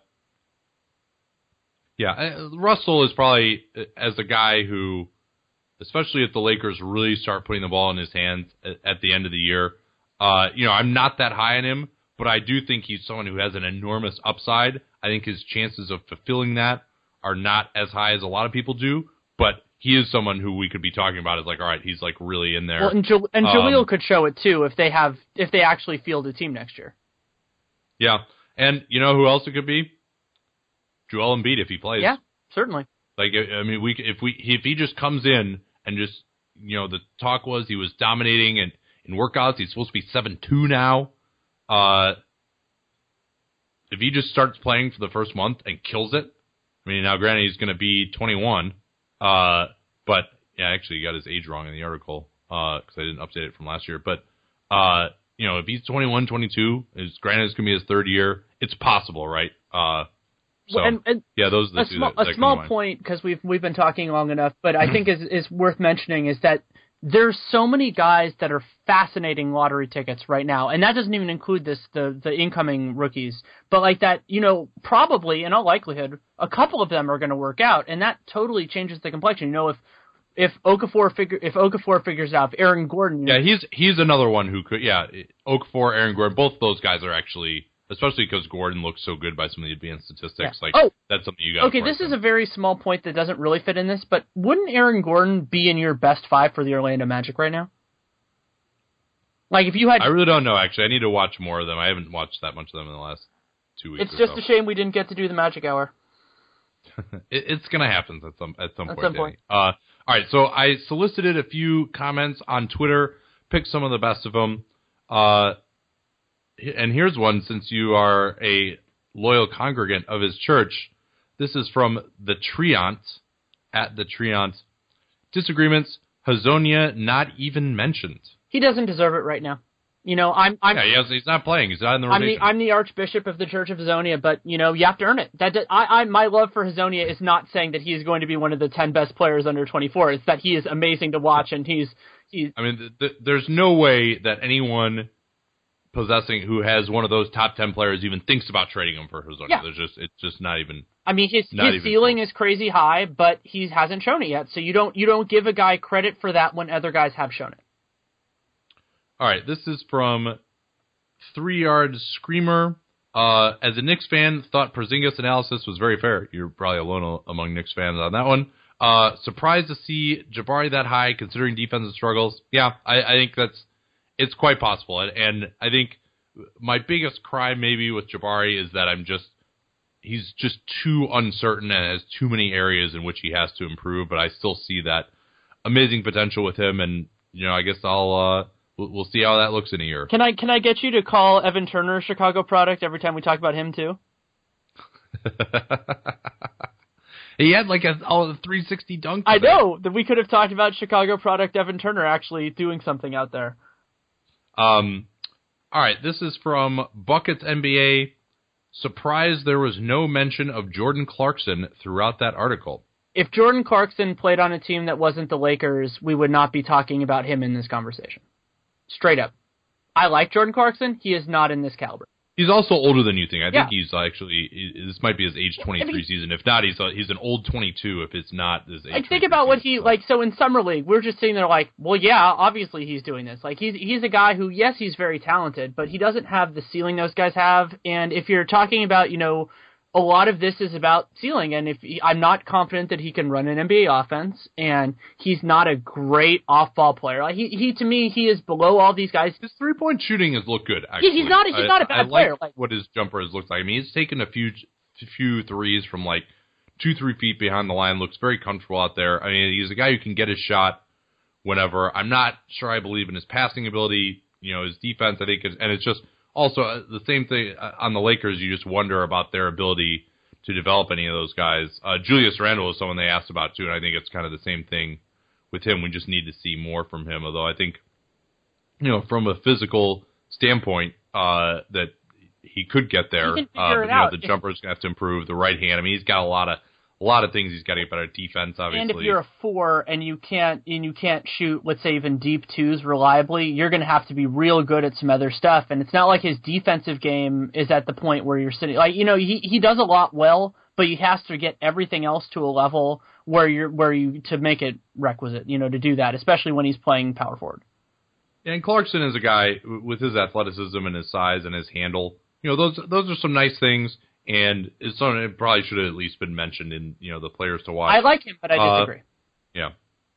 yeah, Russell is probably, as a guy who, especially if the Lakers really start putting the ball in his hands at, at the end of the year, uh, you know, I'm not that high on him, but I do think he's someone who has an enormous upside. I think his chances of fulfilling that are not as high as a lot of people do, but he is someone who we could be talking about as like, all right, he's like really in there. Well, and, jo- and Jaleel um, could show it too if they have if they actually field a team next year. Yeah, and you know who else it could be? Joel Embiid if he plays. Yeah, certainly. Like, I mean, we if we if he just comes in and just, you know, the talk was he was dominating and in workouts. He's supposed to be seven two now. Uh, if he just starts playing for the first month and kills it, I mean, now granted he's going to be twenty-one, uh, but yeah, actually he got his age wrong in the article because uh, I didn't update it from last year. But uh, you know, if he's twenty-one, twenty-two, is granted it's going to be his third year. It's possible, right? Uh, so and, and yeah, those are the a two small, that, that a small come to mind. point because we've we've been talking long enough, but I think is is worth mentioning is that there's so many guys that are fascinating lottery tickets right now, and that doesn't even include this the the incoming rookies. But like that, you know, probably in all likelihood, a couple of them are going to work out, and that totally changes the complexion. You know, if if Okafor figure if Okafor figures out, if Aaron Gordon, yeah, he's he's another one who could, yeah, Okafor, Aaron Gordon, both those guys are actually. Especially because Gordon looks so good by some of the advanced statistics. Yeah. Like, oh, that's something you got. Okay, this is a very small point that doesn't really fit in this, but wouldn't Aaron Gordon be in your best five for the Orlando Magic right now? Like, if you had... I really don't know, actually. I need to watch more of them. I haven't watched that much of them in the last two weeks. It's just so. a shame we didn't get to do the Magic Hour. it, it's going to happen at some, at some at point. Some point. Uh, all right, so I solicited a few comments on Twitter, picked some of the best of them. Uh... And here's one, since you are a loyal congregant of his church. This is from the Treant, at the Treant. Disagreements, Hazonia not even mentioned. He doesn't deserve it right now. You know, I'm... I'm yeah, he has, he's not playing. He's not in the I'm rotation. the, I'm the Archbishop of the Church of Hazonia, but, you know, you have to earn it. That I, I, my love for Hazonia is not saying that he is going to be one of the ten best players under twenty-four. It's that he is amazing to watch, and he's... he's I mean, th- th- there's no way that anyone... possessing who has one of those top ten players even thinks about trading him for Hazonia. Yeah. There's just it's just not even. I mean, his not his ceiling close. is crazy high, but he hasn't shown it yet. So you don't you don't give a guy credit for that when other guys have shown it. All right, this is from Three Yard Screamer. Uh, as a Knicks fan, thought Porzingis analysis was very fair. You're probably alone among Knicks fans on that one. Uh, surprised to see Jabari that high, considering defensive struggles. Yeah, I, I think that's. It's quite possible, and, and I think my biggest crime maybe with Jabari is that I'm just he's just too uncertain and has too many areas in which he has to improve. But I still see that amazing potential with him, and you know I guess I'll uh, we'll, we'll see how that looks in a year. Can I can I get you to call Evan Turner a Chicago product every time we talk about him too? He had like a all the three sixty dunk. I know that we could have talked about Chicago product Evan Turner actually doing something out there. Um, all right, this is from Buckets N B A. Surprised there was no mention of Jordan Clarkson throughout that article. If Jordan Clarkson played on a team that wasn't the Lakers, we would not be talking about him in this conversation. Straight up. I like Jordan Clarkson. He is not in this caliber. He's also older than you think. I Yeah. think he's actually, this might be his age twenty-three season. If not, he's a, he's an old twenty-two if it's not his age. Like, think about what he, like, so in Summer League, we're just sitting there like, well, yeah, obviously he's doing this. Like, he's he's a guy who, yes, he's very talented, but he doesn't have the ceiling those guys have. And if you're talking about, you know, a lot of this is about ceiling, and if he, I'm not confident that he can run an N B A offense, and he's not a great off-ball player. Like, he, he to me, he is below all these guys. His three-point shooting has looked good, actually. Yeah, he's not, he's I, not a bad I player. like Like, what his jumper has looked like. I mean, he's taken a few few threes from, like, two, three feet behind the line. Looks very comfortable out there. I mean, he's a guy who can get his shot whenever. I'm not sure I believe in his passing ability. You know, his defense, I think, is, and it's just also uh, the same thing uh, on the Lakers. You just wonder about their ability to develop any of those guys. Uh, Julius Randle is someone they asked about too, and I think it's kind of the same thing with him. We just need to see more from him. Although I think, you know, from a physical standpoint, uh, that he could get there. He can uh, figure but, it you know, out. the jumper's gonna have to improve. The right hand. I mean, he's got a lot of a lot of things. He's got to get better at defense. Obviously, And if you're a four and you can't and you can't shoot, let's say even deep twos reliably, you're going to have to be real good at some other stuff. And it's not like his defensive game is at the point where you're sitting like you know he he does a lot well, but he has to get everything else to a level where you're where you to make it requisite, you know, to do that, especially when he's playing power forward. And Clarkson is a guy with his athleticism and his size and his handle. You know, those those are some nice things, and it's something that probably should have at least been mentioned in, you know, the players to watch. I like him, but I disagree. Uh, yeah.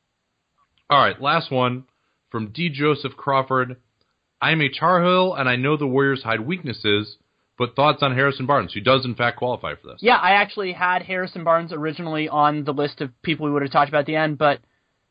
All right, last one from D. Joseph Crawford. I am a Tar Heel, and I know the Warriors hide weaknesses, but thoughts on Harrison Barnes, who does in fact qualify for this? Yeah, I actually had Harrison Barnes originally on the list of people we would have talked about at the end, but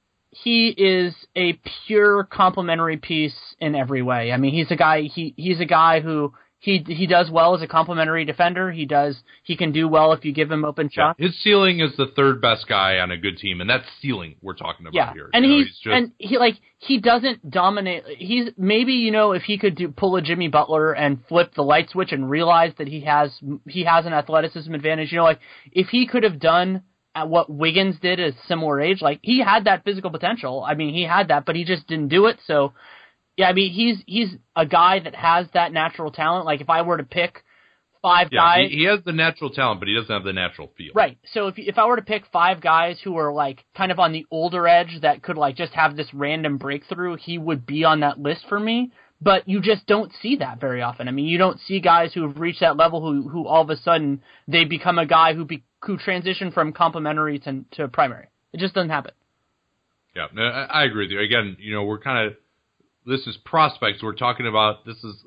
he is a pure complementary piece in every way. I mean, he's a guy. He he's a guy who he he does well as a complementary defender. He does he can do well if you give him open shots. Yeah, his ceiling is the third best guy on a good team, and that's ceiling we're talking about yeah. here. And you know, he's, he's just, and he like he doesn't dominate. He's maybe you know if he could do pull a Jimmy Butler and flip the light switch and realize that he has he has an athleticism advantage. You know, like if he could have done at what Wiggins did at a similar age, like he had that physical potential. I mean, he had that, but he just didn't do it. So, yeah, I mean, he's he's a guy that has that natural talent. Like if I were to pick five yeah, guys, he, he has the natural talent, but he doesn't have the natural feel. Right. So if if I were to pick five guys who are like kind of on the older edge that could like just have this random breakthrough, he would be on that list for me. But you just don't see that very often. I mean, you don't see guys who have reached that level who who all of a sudden they become a guy who be, who transition from complementary to to primary. It just doesn't happen. Yeah, I, I agree with you. Again, you know, we're kind of this is prospects. We're talking about this is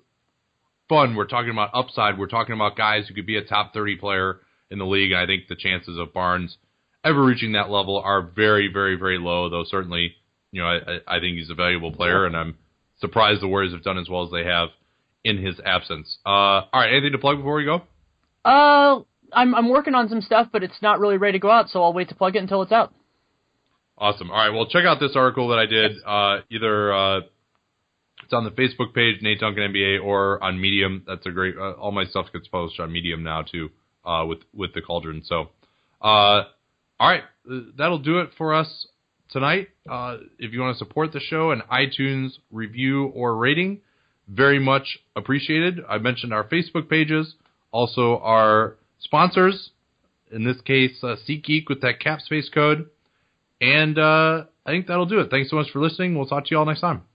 fun. We're talking about upside. We're talking about guys who could be a top thirty player in the league. And I think the chances of Barnes ever reaching that level are very, very, very low. Though certainly, you know, I, I think he's a valuable player, and I'm surprised the Warriors have done as well as they have in his absence. Uh, all right, anything to plug before we go? Uh, I'm I'm working on some stuff, but it's not really ready to go out, so I'll wait to plug it until it's out. Awesome. All right, well, check out this article that I did. Uh, either uh, it's on the Facebook page, Nate Duncan N B A, or on Medium. That's a great. Uh, all my stuff gets posted on Medium now too, uh, with with the Cauldron. So, uh, all right, that'll do it for us tonight. Uh, if you want to support the show, an iTunes review or rating, very much appreciated. I mentioned our Facebook pages, also our sponsors, in this case, uh, SeatGeek with that cap space code. And uh, I think that'll do it. Thanks so much for listening. We'll talk to you all next time.